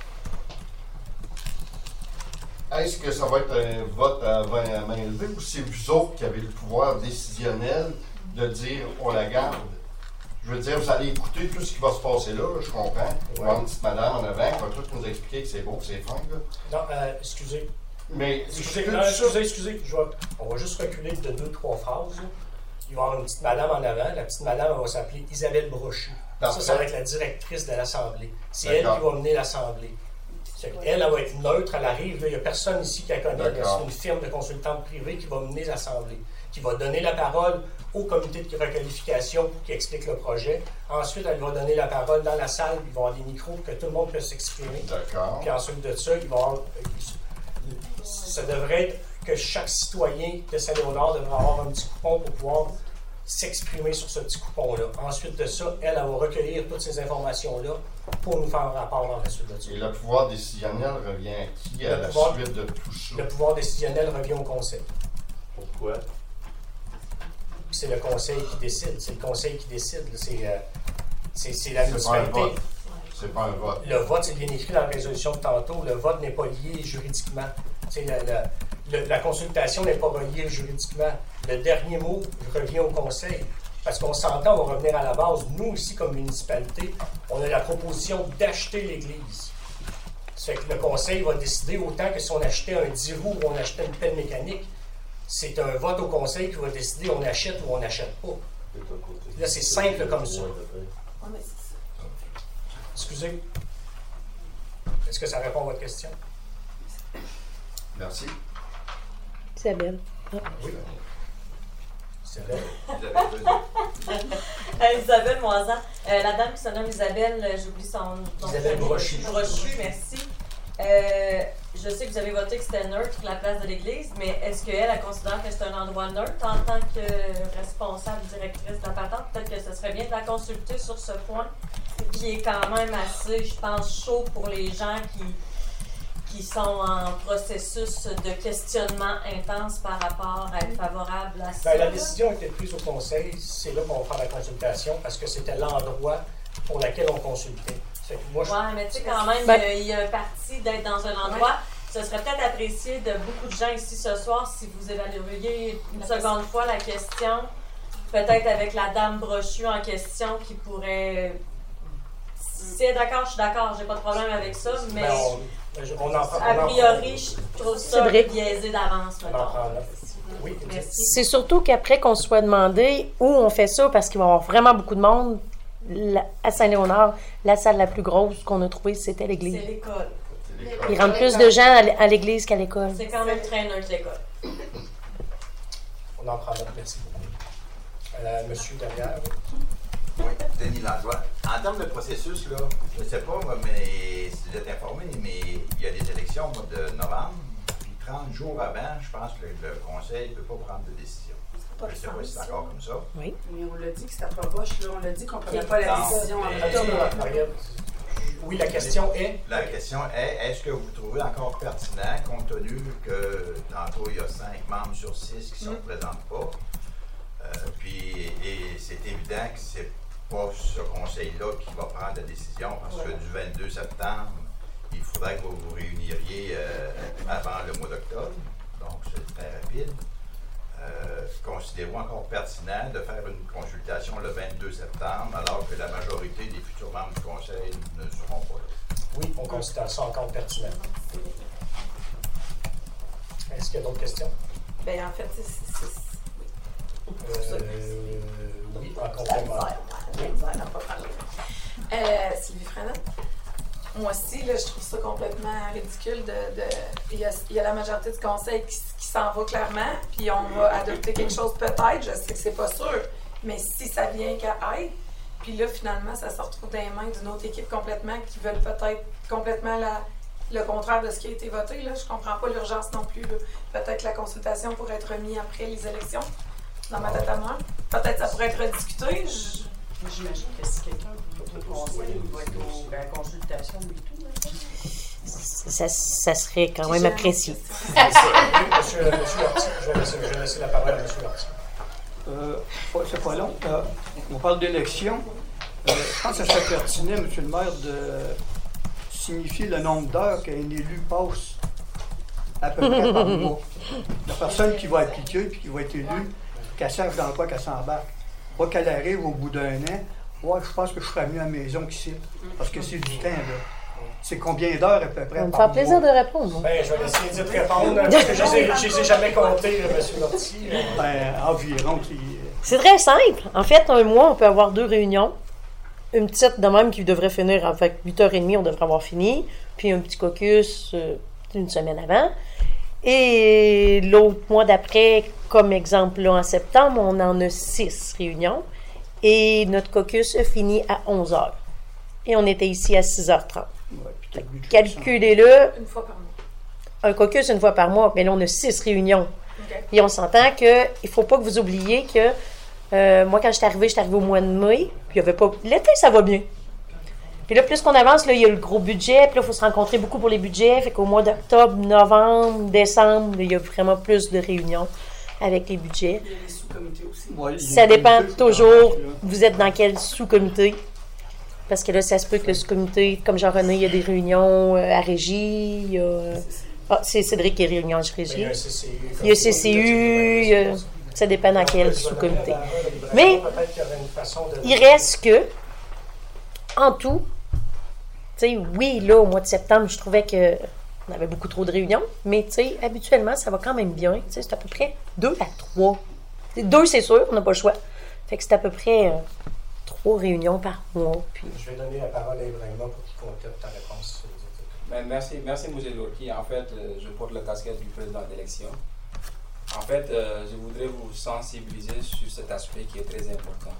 là, est-ce que ça va être un vote à main levée ou c'est vous autres qui avez le pouvoir décisionnel de dire on la garde? Je veux dire, vous allez écouter tout ce qui va se passer là, je comprends. On va avoir une petite madame en avant qui va tout nous expliquer que c'est beau, que c'est fin. Non, excusez. Mais excusez, on va juste reculer de 2-3 phrases. Là. Il va y avoir une petite madame en avant. La petite madame, elle va s'appeler Isabelle Brochu. Ça va être la directrice de l'Assemblée. C'est elle qui va mener l'Assemblée. Elle va être neutre, elle arrive. Il n'y a personne ici qui la connaît. C'est une firme de consultante privée qui va mener l'Assemblée, qui va donner la parole au comité de requalification pour qu'il explique le projet. Ensuite, elle va donner la parole dans la salle. Il va y avoir des micros pour que tout le monde puisse s'exprimer. Puis ensuite de ça, ça devrait être que chaque citoyen de Saint-Léonard devrait avoir un petit coupon pour pouvoir s'exprimer sur ce petit coupon-là. Ensuite de ça, elle va recueillir toutes ces informations-là pour nous faire un rapport dans la suite de ça. Et le pouvoir décisionnel revient à qui à la suite de tout ça? Le pouvoir décisionnel revient au conseil. Pourquoi? C'est le conseil qui décide. C'est le conseil qui décide. C'est la municipalité. C'est pas un vote. Le vote, c'est bien écrit dans la résolution de tantôt. Le vote n'est pas lié juridiquement. La consultation n'est pas reliée juridiquement. Le dernier mot revient au conseil. Parce qu'on s'entend, on va revenir à la base. Nous, ici, comme municipalité, on a la proposition d'acheter l'église. Ça fait que le conseil va décider autant que si on achetait un 10 roues ou on achetait une pelle mécanique. C'est un vote au conseil qui va décider on achète ou on n'achète pas. Là, c'est simple comme ça. Excusez. Est-ce que ça répond à votre question? Merci. Isabelle. Oui. Isabelle. Isabelle Moisan. La dame qui se nomme Isabelle, j'oublie son nom. Isabelle Brochu. Brochu, merci. Je sais que vous avez voté que c'était neutre la place de l'église, mais est-ce qu'elle considère que c'est un endroit neutre en tant que responsable directrice de la patente? Peut-être que ce serait bien de la consulter sur ce point, qui est quand même assez, je pense, chaud pour les gens qui sont en processus de questionnement intense par rapport à être favorable à ça. La décision a été prise au conseil, c'est là qu'on va faire la consultation, parce que c'était l'endroit pour lequel on consultait. Oui, mais tu sais, quand même, il y a un parti d'être dans un endroit. Ce serait peut-être apprécié de beaucoup de gens ici ce soir si vous évalueriez une seconde fois la question, peut-être avec la dame Brochu en question qui pourrait... Si elle est d'accord, je suis d'accord, j'ai pas de problème avec ça, mais a priori, je trouve ça biaisé d'avance. Oui, c'est surtout qu'après qu'on se soit demandé où on fait ça, parce qu'il va y avoir vraiment beaucoup de monde, à Saint-Léonard, la salle la plus grosse qu'on a trouvée, c'était l'église. C'est l'école. Il rentre plus de gens à l'église qu'à l'école. C'est quand même très neutre, l'école. On en prend note, merci beaucoup. Monsieur derrière. Oui, Denis Langlois. En termes de processus, là, je ne sais pas, mais si vous êtes informé, mais il y a des élections au mois de novembre, puis 30 jours avant, je pense que le Conseil ne peut pas prendre de décision. Je ne sais pas si c'est encore comme ça. Oui. Mais on l'a dit que c'était pas poche, là. On l'a dit qu'on ne prenait pas la décision en octobre. Oui, la question est... La question est, est-ce que vous trouvez encore pertinent, compte tenu que tantôt il y a 5 membres sur 6 qui ne se représentent pas, et c'est évident que c'est pas ce conseil-là qui va prendre la décision, parce que du 22 septembre, il faudrait que vous vous réuniriez avant le mois d'octobre, donc c'est très rapide. Considérez-vous encore pertinent de faire une consultation le 22 septembre, alors que la majorité des futurs membres du Conseil ne seront pas là? Oui, on considère ça encore pertinent. Est-ce qu'il y a d'autres questions? Bien, en fait, oui, en complément. Sylvie Frenette. Moi aussi, là, je trouve ça complètement ridicule. Il y a la majorité du conseil qui s'en va clairement, puis on va adopter quelque chose peut-être, je sais que c'est pas sûr, mais si ça vient qu'à être, puis là, finalement, ça se retrouve dans les mains d'une autre équipe complètement qui veulent peut-être complètement le contraire de ce qui a été voté. Là. Je comprends pas l'urgence non plus. Là. Peut-être que la consultation pourrait être remise après les élections, dans ma tête à moi. Peut-être que ça pourrait être rediscuté. J'imagine que si quelqu'un veut au conseil, il va être à la consultation et tout. Ça serait quand même apprécié. Monsieur Horty, je vais laisser la parole à M. Horty. C'est pas long. On parle d'élection. Je pense que ça serait pertinent, M. le maire, de signifier le nombre d'heures qu'un élu passe à peu près par mois. La personne qui va appliquer et qui va être élue, qu'elle sache dans quoi qu'elle s'embarque. Pas qu'elle arrive au bout d'un an, ouais, je pense que je ferais mieux à la maison qu'ici. Parce que c'est du temps, là. C'est combien d'heures à peu près? Ça me fait plaisir de répondre. Ben, je vais essayer de répondre, parce que je ne les ai jamais comptés, M. Horty. Environ. C'est très simple. En fait, un mois, on peut avoir 2 réunions. Une petite de même qui devrait finir, en fait, 8h30, on devrait avoir fini. Puis un petit caucus une semaine avant. Et l'autre mois d'après, comme exemple, là, en septembre, on en a 6 réunions. Et notre caucus a fini à 11h. Et on était ici à 6h30. Ouais, calculez-le. Une fois par mois. Un caucus une fois par mois. Mais là, on a 6 réunions. Okay. Et on s'entend qu'il ne faut pas que vous oubliez que moi, quand j'étais arrivée au mois de mai. Puis il y avait pas. L'été, ça va bien. Puis là, plus qu'on avance, là, il y a le gros budget. Puis là, il faut se rencontrer beaucoup pour les budgets. Fait qu'au mois d'octobre, novembre, décembre, là, il y a vraiment plus de réunions avec les budgets. Il y a les sous-comités aussi. Ouais, ça dépend toujours, vous êtes dans quel sous-comité. Parce que là, ça se peut que le sous-comité, comme Jean-René, il y a des réunions à Régie. Il y a... c'est Cédric qui est réunion à Régie. Il y a CCU. Ça dépend dans quel sous-comité. Mais il reste que, en tout, tu sais, oui, là, au mois de septembre, je trouvais qu'on avait beaucoup trop de réunions, mais tu sais, habituellement, ça va quand même bien. Tu sais, c'est à peu près 2 à 3. 2, c'est sûr, on n'a pas le choix. Fait que c'est à peu près 3 réunions par mois. Puis... Je vais donner la parole à Ibrahima pour qu'il complète ta réponse. Merci, M. Lorky. En fait, je porte la casquette du président d'élection. En fait, je voudrais vous sensibiliser sur cet aspect qui est très important.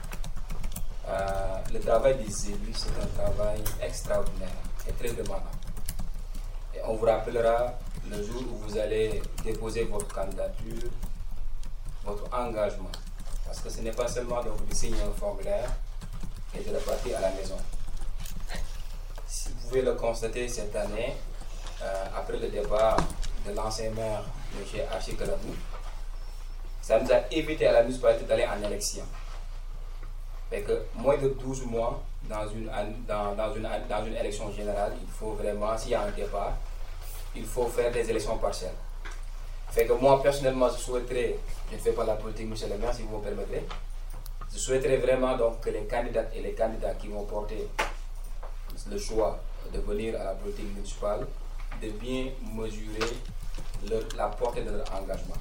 Le travail des élus, c'est un travail extraordinaire et très demandant. Et on vous rappellera le jour où vous allez déposer votre candidature, votre engagement. Parce que ce n'est pas seulement de signer un formulaire et de repartir à la maison. Si vous pouvez le constater cette année, après le départ de l'ancien maire, M. Archikalamou, ça nous a évité à la municipalité d'aller en élection. Fait que moins de 12 mois dans une élection générale, il faut vraiment, s'il y a un départ, il faut faire des élections partielles. Fait que moi, personnellement, je souhaiterais, je ne fais pas la politique, monsieur le maire, si vous me permettez, je souhaiterais vraiment donc que les candidates et les candidats qui vont porter le choix de venir à la politique municipale, de bien mesurer la portée de leur engagement.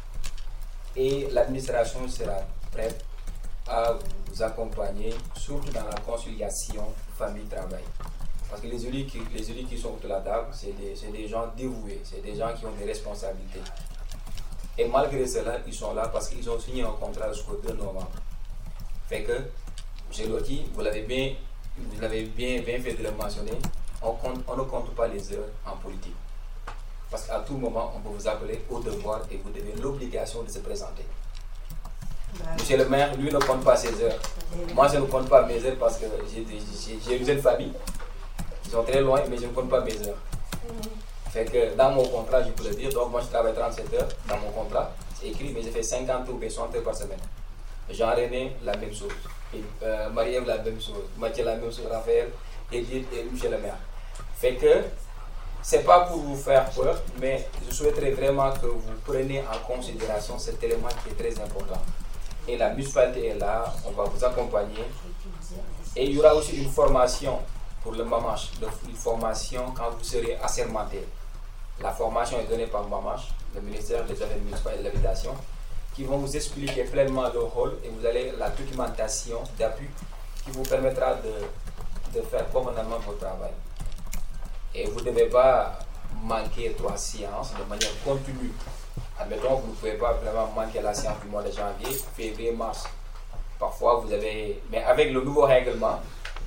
Et l'administration sera prête à vous accompagner, surtout dans la conciliation famille-travail. Parce que les élus qui sont autour de la table, c'est des gens dévoués, c'est des gens qui ont des responsabilités. Et malgré cela, ils sont là parce qu'ils ont signé un contrat jusqu'au 2 novembre. Fait que M. Loki, vous l'avez bien fait de le mentionner, on ne compte pas les heures en politique. Parce qu'à tout moment, on peut vous appeler au devoir et vous avez l'obligation de se présenter. Monsieur le maire, lui, ne compte pas ses heures. Moi, je ne compte pas mes heures parce que j'ai une jeune famille. Ils sont très loin, mais je ne compte pas mes heures. Fait que dans mon contrat, je peux le dire, donc moi je travaille 37 heures dans mon contrat, c'est écrit, mais je fais 50 ou 60 heures par semaine. Jean-René, la même chose. Marie-Ève, la même chose. Mathieu, la même chose. Raphaël, Edith et Michel le maire. Fait que c'est pas pour vous faire peur, mais je souhaiterais vraiment que vous preniez en considération cet élément qui est très important. Et la municipalité est là, on va vous accompagner. Et il y aura aussi une formation pour le Mamache, une formation quand vous serez assermenté. La formation est donnée par Mamache, le ministère des Affaires municipales et de l'Habitation, qui vont vous expliquer pleinement le rôle et vous allez la documentation d'appui qui vous permettra de faire convenablement votre travail. Et vous ne devez pas manquer 3 séances de manière continue. Admettons, vous ne pouvez pas vraiment manquer la séance du mois de janvier, février, mars. Parfois, vous avez... Mais avec le nouveau règlement,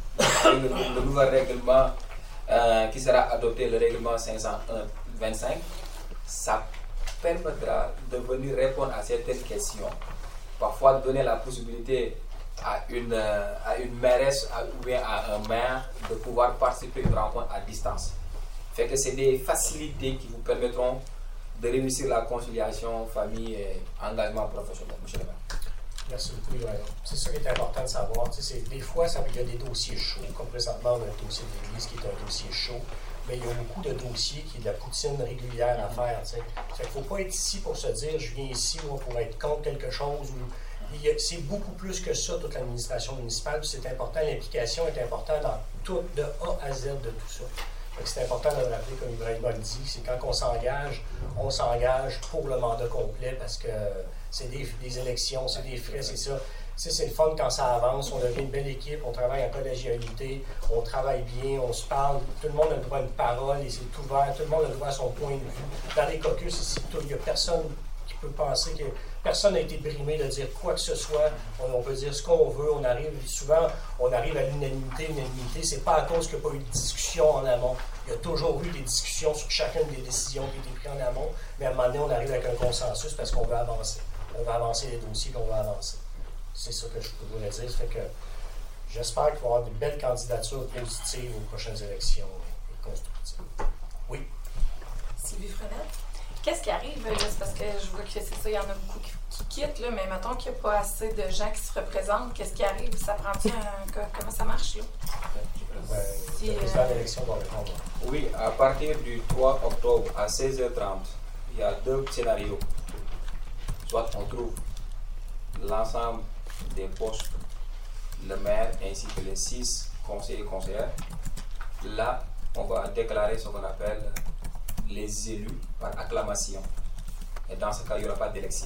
qui sera adopté, le règlement 501-25, ça permettra de venir répondre à certaines questions. Parfois, donner la possibilité à une mairesse ou bien à un maire de pouvoir participer à une rencontre à distance. Fait que c'est des facilités qui vous permettront de réussir la conciliation famille et engagement professionnel. Monsieur le maire. Merci beaucoup. C'est ça qui est important de savoir. Des fois, il y a des dossiers chauds, comme présentement, on a un dossier de l'Église qui est un dossier chaud, mais il y a beaucoup de dossiers qui est de la poutine régulière à faire. Il ne faut pas être ici pour se dire je viens ici moi, pour être contre quelque chose. C'est beaucoup plus que ça, toute l'administration municipale. C'est important, l'implication est importante dans tout, de A à Z de tout ça. C'est important de le rappeler, comme Ibrahim le dit, c'est quand on s'engage pour le mandat complet parce que c'est des élections, c'est des frais, c'est ça. C'est le fun quand ça avance, on devient une belle équipe, on travaille en collégialité, on travaille bien, on se parle, tout le monde a le droit à une parole et c'est ouvert, tout le monde a le droit à son point de vue. Dans les caucus, ici, il n'y a personne qui peut penser que personne n'a été brimé de dire quoi que ce soit. On peut dire ce qu'on veut, souvent on arrive à l'unanimité, c'est pas à cause qu'il n'y a pas eu de discussion en amont. Il y a toujours eu des discussions sur chacune des décisions qui ont été prises en amont, mais à un moment donné, on arrive avec un consensus parce qu'on veut avancer. On va avancer les dossiers qu'on va avancer. C'est ça que je voudrais dire. Ça fait que j'espère qu'il va y avoir de belles candidatures positives aux prochaines élections et constructives. Oui. Sylvie Frenette. Qu'est-ce qui arrive, là? C'est parce que je vois que c'est ça, il y en a beaucoup qui quittent, là, mais mettons qu'il n'y a pas assez de gens qui se représentent. Qu'est-ce qui arrive? Ça prend-tu comment ça marche, là? Le président de l'élection doit répondre. Oui, à partir du 3 octobre à 16h30, il y a 2 scénarios. Soit on trouve l'ensemble des postes, le maire ainsi que les 6 conseillers et conseillères. Là, on va déclarer ce qu'on appelle les élus par acclamation. Et dans ce cas, il n'y aura pas d'élection.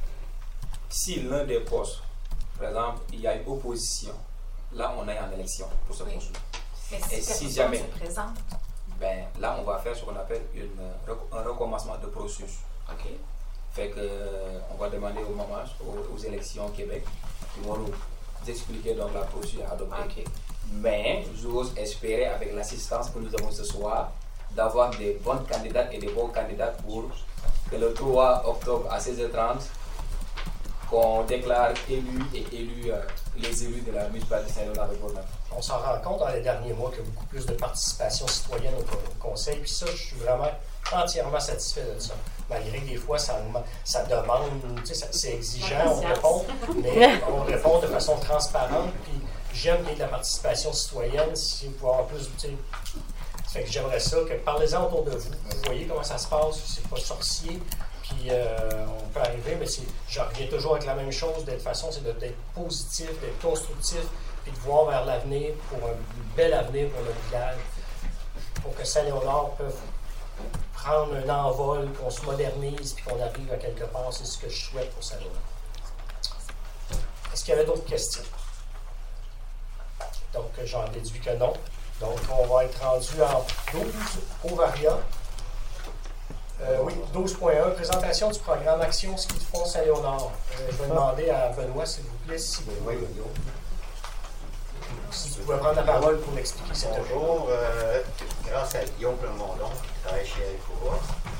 Si l'un des postes, par exemple, il y a une opposition, là, on est en élection pour ce poste. Et si jamais se présente, ben, là, on va faire ce qu'on appelle un recommencement de processus. OK. Fait que on va demander au Mamache, aux élections au Québec, qui vont nous expliquer donc la procédure adoptée. Okay. Mais j'ose espérer, avec l'assistance que nous avons ce soir, d'avoir des bonnes candidates et des bons candidats pour que le 3 octobre à 16h30, qu'on déclare les élus de la municipalité de Saint-Laurent-de-Bordeaux. On s'en rend compte dans les derniers mois qu'il y a beaucoup plus de participation citoyenne au conseil. Puis ça, je suis vraiment entièrement satisfait de ça. Malgré que des fois, ça demande, c'est exigeant, on répond, mais on répond de façon transparente. Puis j'aime qu'il y ait de la participation citoyenne, si vous pouvez avoir plus, fait que j'aimerais ça, que parlez-en autour de vous. Vous voyez comment ça se passe, c'est pas sorcier. Puis on peut arriver, mais je reviens toujours avec la même chose, d'être façon, c'est d'être positif, d'être constructif, puis de voir vers l'avenir, pour un bel avenir pour notre village, pour que Saint-Léonard puisse prendre un envol, qu'on se modernise, puis qu'on arrive à quelque part. C'est ce que je souhaite pour Saint-Léonard. Est-ce qu'il y avait d'autres questions? Donc, j'en déduis que non. Donc, on va être rendu en 12 au Varia. Oui, 12.1, présentation du programme Action Ski de fond Saint-Léonard. Je vais demander à Benoît, s'il vous plaît, si vous voulez. Si tu pouvais prendre la parole pour l'expliquer, c'est bonjour. Grâce à Guillaume Plamondon, qui travaille chez Alcoa,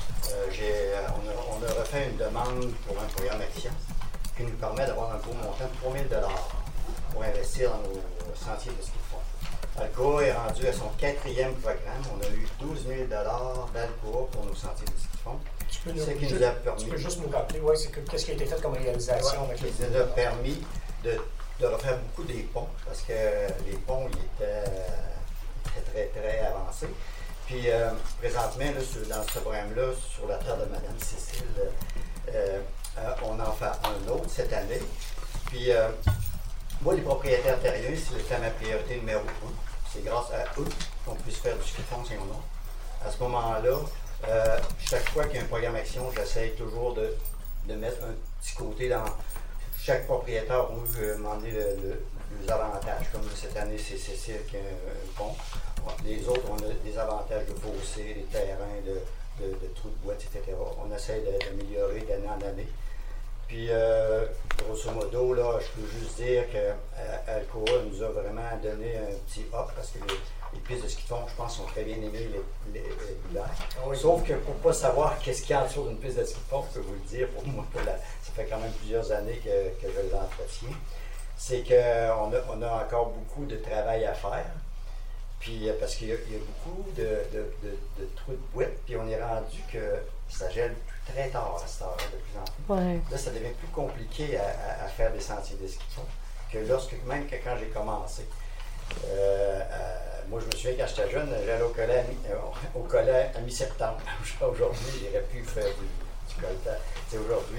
on a refait une demande pour un programme Action qui nous permet d'avoir un beau montant de 3 000 $ pour investir dans nos sentiers de ski de fond. Alcoa est rendu à son 4e programme. On a eu 12 000 $ d'Alcoa pour nos sentiers de ski de fond. Tu peux juste nous rappeler, qu'est-ce qui a été fait comme réalisation? Qui nous a permis de refaire beaucoup des ponts, parce que les ponts ils étaient très, très avancés. Puis présentement, là, dans ce programme-là, sur la terre de Mme Cécile, on en fait un autre cette année. Puis moi, les propriétaires terriens, c'est ma priorité numéro 1. C'est grâce à eux qu'on puisse faire du ski de fond Saint-Honor. À ce moment-là, chaque fois qu'il y a un programme Action, j'essaie toujours de mettre un petit côté dans... Chaque propriétaire, on veut demander les avantages. Comme cette année, c'est Cécile qui a un pont. Les autres, on a des avantages de fossés, des terrains, de trous de boîte, etc. On essaie d'améliorer d'année en année. Puis, grosso modo, là, je peux juste dire qu'Alcoa nous a vraiment donné un petit up parce que les pistes de ski de fond, je pense, sont très bien aimées l'hiver. Sauf que pour ne pas savoir qu'est-ce qu'il y a en dessous d'une piste de ski de fond, je peux vous le dire, pour moi, ça fait quand même plusieurs années que je l'entretiens, c'est qu'on a encore beaucoup de travail à faire. Puis, parce qu'il y a beaucoup de trous de boîte, puis on est rendu que ça gèle très tard à cette heure-là, de plus en plus. Ouais. Là, ça devient plus compliqué à faire des sentiers de ski de fond que quand j'ai commencé. Moi, je me souviens quand j'étais jeune, j'allais au collet à mi-septembre. Aujourd'hui, j'aurais pu faire du collet. Aujourd'hui,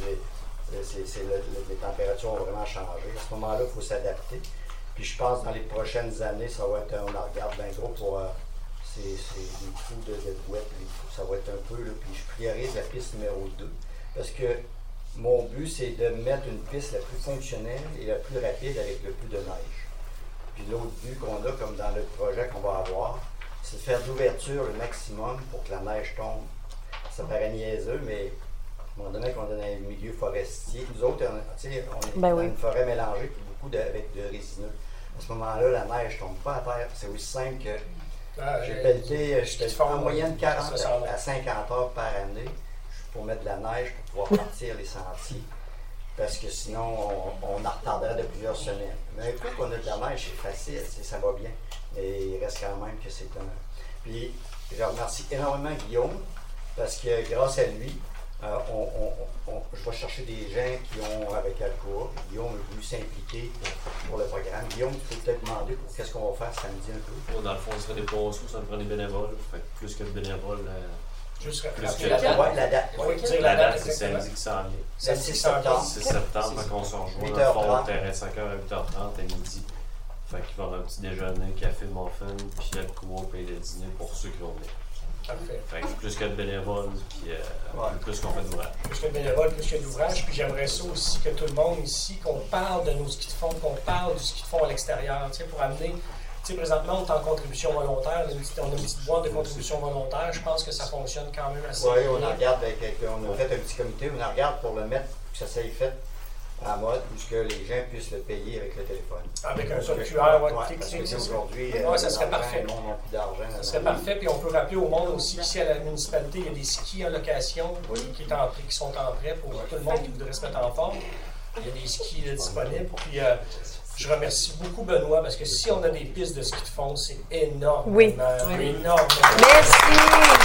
les températures ont vraiment changé. À ce moment-là, il faut s'adapter. Puis je pense que dans les prochaines années, ça va être, on en regarde bien gros pour des trous de boîte. Ça va être un peu, là, puis je priorise la piste numéro 2. Parce que mon but, c'est de mettre une piste la plus fonctionnelle et la plus rapide avec le plus de neige. Puis l'autre but qu'on a, comme dans le projet qu'on va avoir, c'est de faire d'ouverture le maximum pour que la neige tombe. Ça paraît niaiseux, mais à un moment donné, qu'on est dans un milieu forestier, nous autres, on est dans une forêt mélangée, puis beaucoup avec de résineux. À ce moment-là, la neige ne tombe pas à terre. C'est aussi simple que j'ai pelleté en moyenne 40 à 50 heures par année pour mettre de la neige pour pouvoir partir les sentiers. Parce que sinon, on en retarderait de plusieurs semaines. Mais un coup qu'on a de la neige, c'est facile, ça va bien. Mais il reste quand même que c'est un... Puis, je remercie énormément Guillaume, parce que grâce à lui, je vais chercher des gens qui ont, avec Alcoa, Guillaume a voulu s'impliquer pour le programme. Guillaume, tu peux peut-être demander pour qu'est-ce qu'on va faire samedi un peu. Dans le fond, ce serait des ponceaux, ça me prend des bénévoles. Fait que plus que de bénévoles... Juste la date. La date, c'est samedi qui s'en vient. Le 6 septembre. 6 septembre, quand on se rejoint dans le fond au terrain de 5h à 8h30 à midi. Fait qu'il va y avoir un petit déjeuner, café, muffin, puis Alcoa paye le dîner pour ceux qui vont venir. Parfait. Fait que plus que de bénévoles, puis plus qu'on fait d'ouvrage. Plus que de bénévoles, plus que d'ouvrage. Puis j'aimerais ça aussi que tout le monde ici, qu'on parle de nos skis de fond, qu'on parle du ski de fond à l'extérieur, pour amener... présentement, on est en contribution volontaire. On a une petite boîte de contribution volontaire. Je pense que ça fonctionne quand même assez bien. Oui, on en regarde on a fait un petit comité, on en regarde pour le mettre, que ça s'est fait en mode où que les gens puissent le payer avec le téléphone. Avec un code QR, aujourd'hui, ça serait parfait. Plus d'argent. Ça serait parfait. Puis on peut rappeler au monde aussi qu'ici à la municipalité, il y a des skis en location qui sont en prêt pour tout le monde qui voudrait se mettre en forme. Il y a des skis disponibles. Puis je remercie beaucoup Benoît parce que si on a des pistes de ski de fond, c'est énorme. Oui. Énorme. Merci.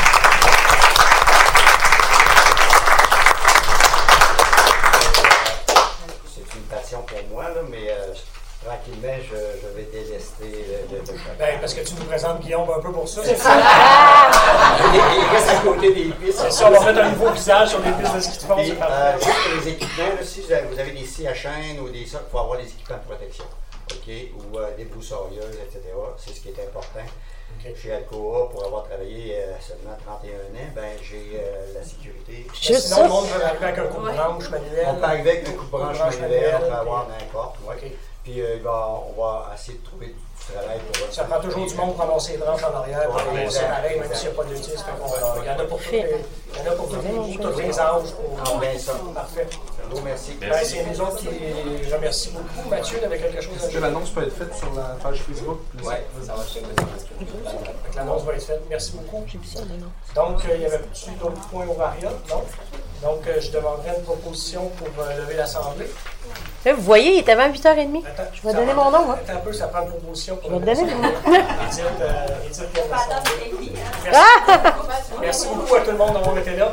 C'est une passion pour moi, là, mais tranquillement, je vais délester le ben, parce que tu nous présentes Guillaume un peu pour ça. C'est ça. Il reste à côté des pistes. C'est ça, on va mettre un nouveau visage sur les pistes de ski de fond. Juste pour les équipements, là, si vous avez des scies à chaîne ou des sacs, il faut avoir des équipements de protection. Ou des broussailleuses, etc. C'est ce qui est important. Chez Alcoa, pour avoir travaillé seulement 31 ans, ben, j'ai la sécurité. Sinon, le monde peut arriver avec un coupe-branche manuel. On peut arriver avec un coupe-branche manuel, on peut avoir n'importe. Puis on va essayer de trouver du travail pour... Ça prend toujours du monde pour ramasser les branches en arrière. C'est pareil, même s'il n'y a pas de l'utilise. Il y en a pour tous les âges. Parfait. Merci. Ben, c'est nous autres qui remercie beaucoup. Mathieu, avait quelque chose à dire? Est-ce que l'annonce peut être faite sur la page Facebook? Oui, ça va se faire. L'annonce va être faite. Merci beaucoup. Donc, il n'y avait plus d'autres points au Varia? Non? Donc, je demanderai une proposition pour lever l'Assemblée. Là, vous voyez, il est avant 8h30. Attends, je vais donner mon nom. Hein. Attends un peu, ça prend une proposition pour je vais donner mon nom. Merci beaucoup à tout le monde d'avoir été là.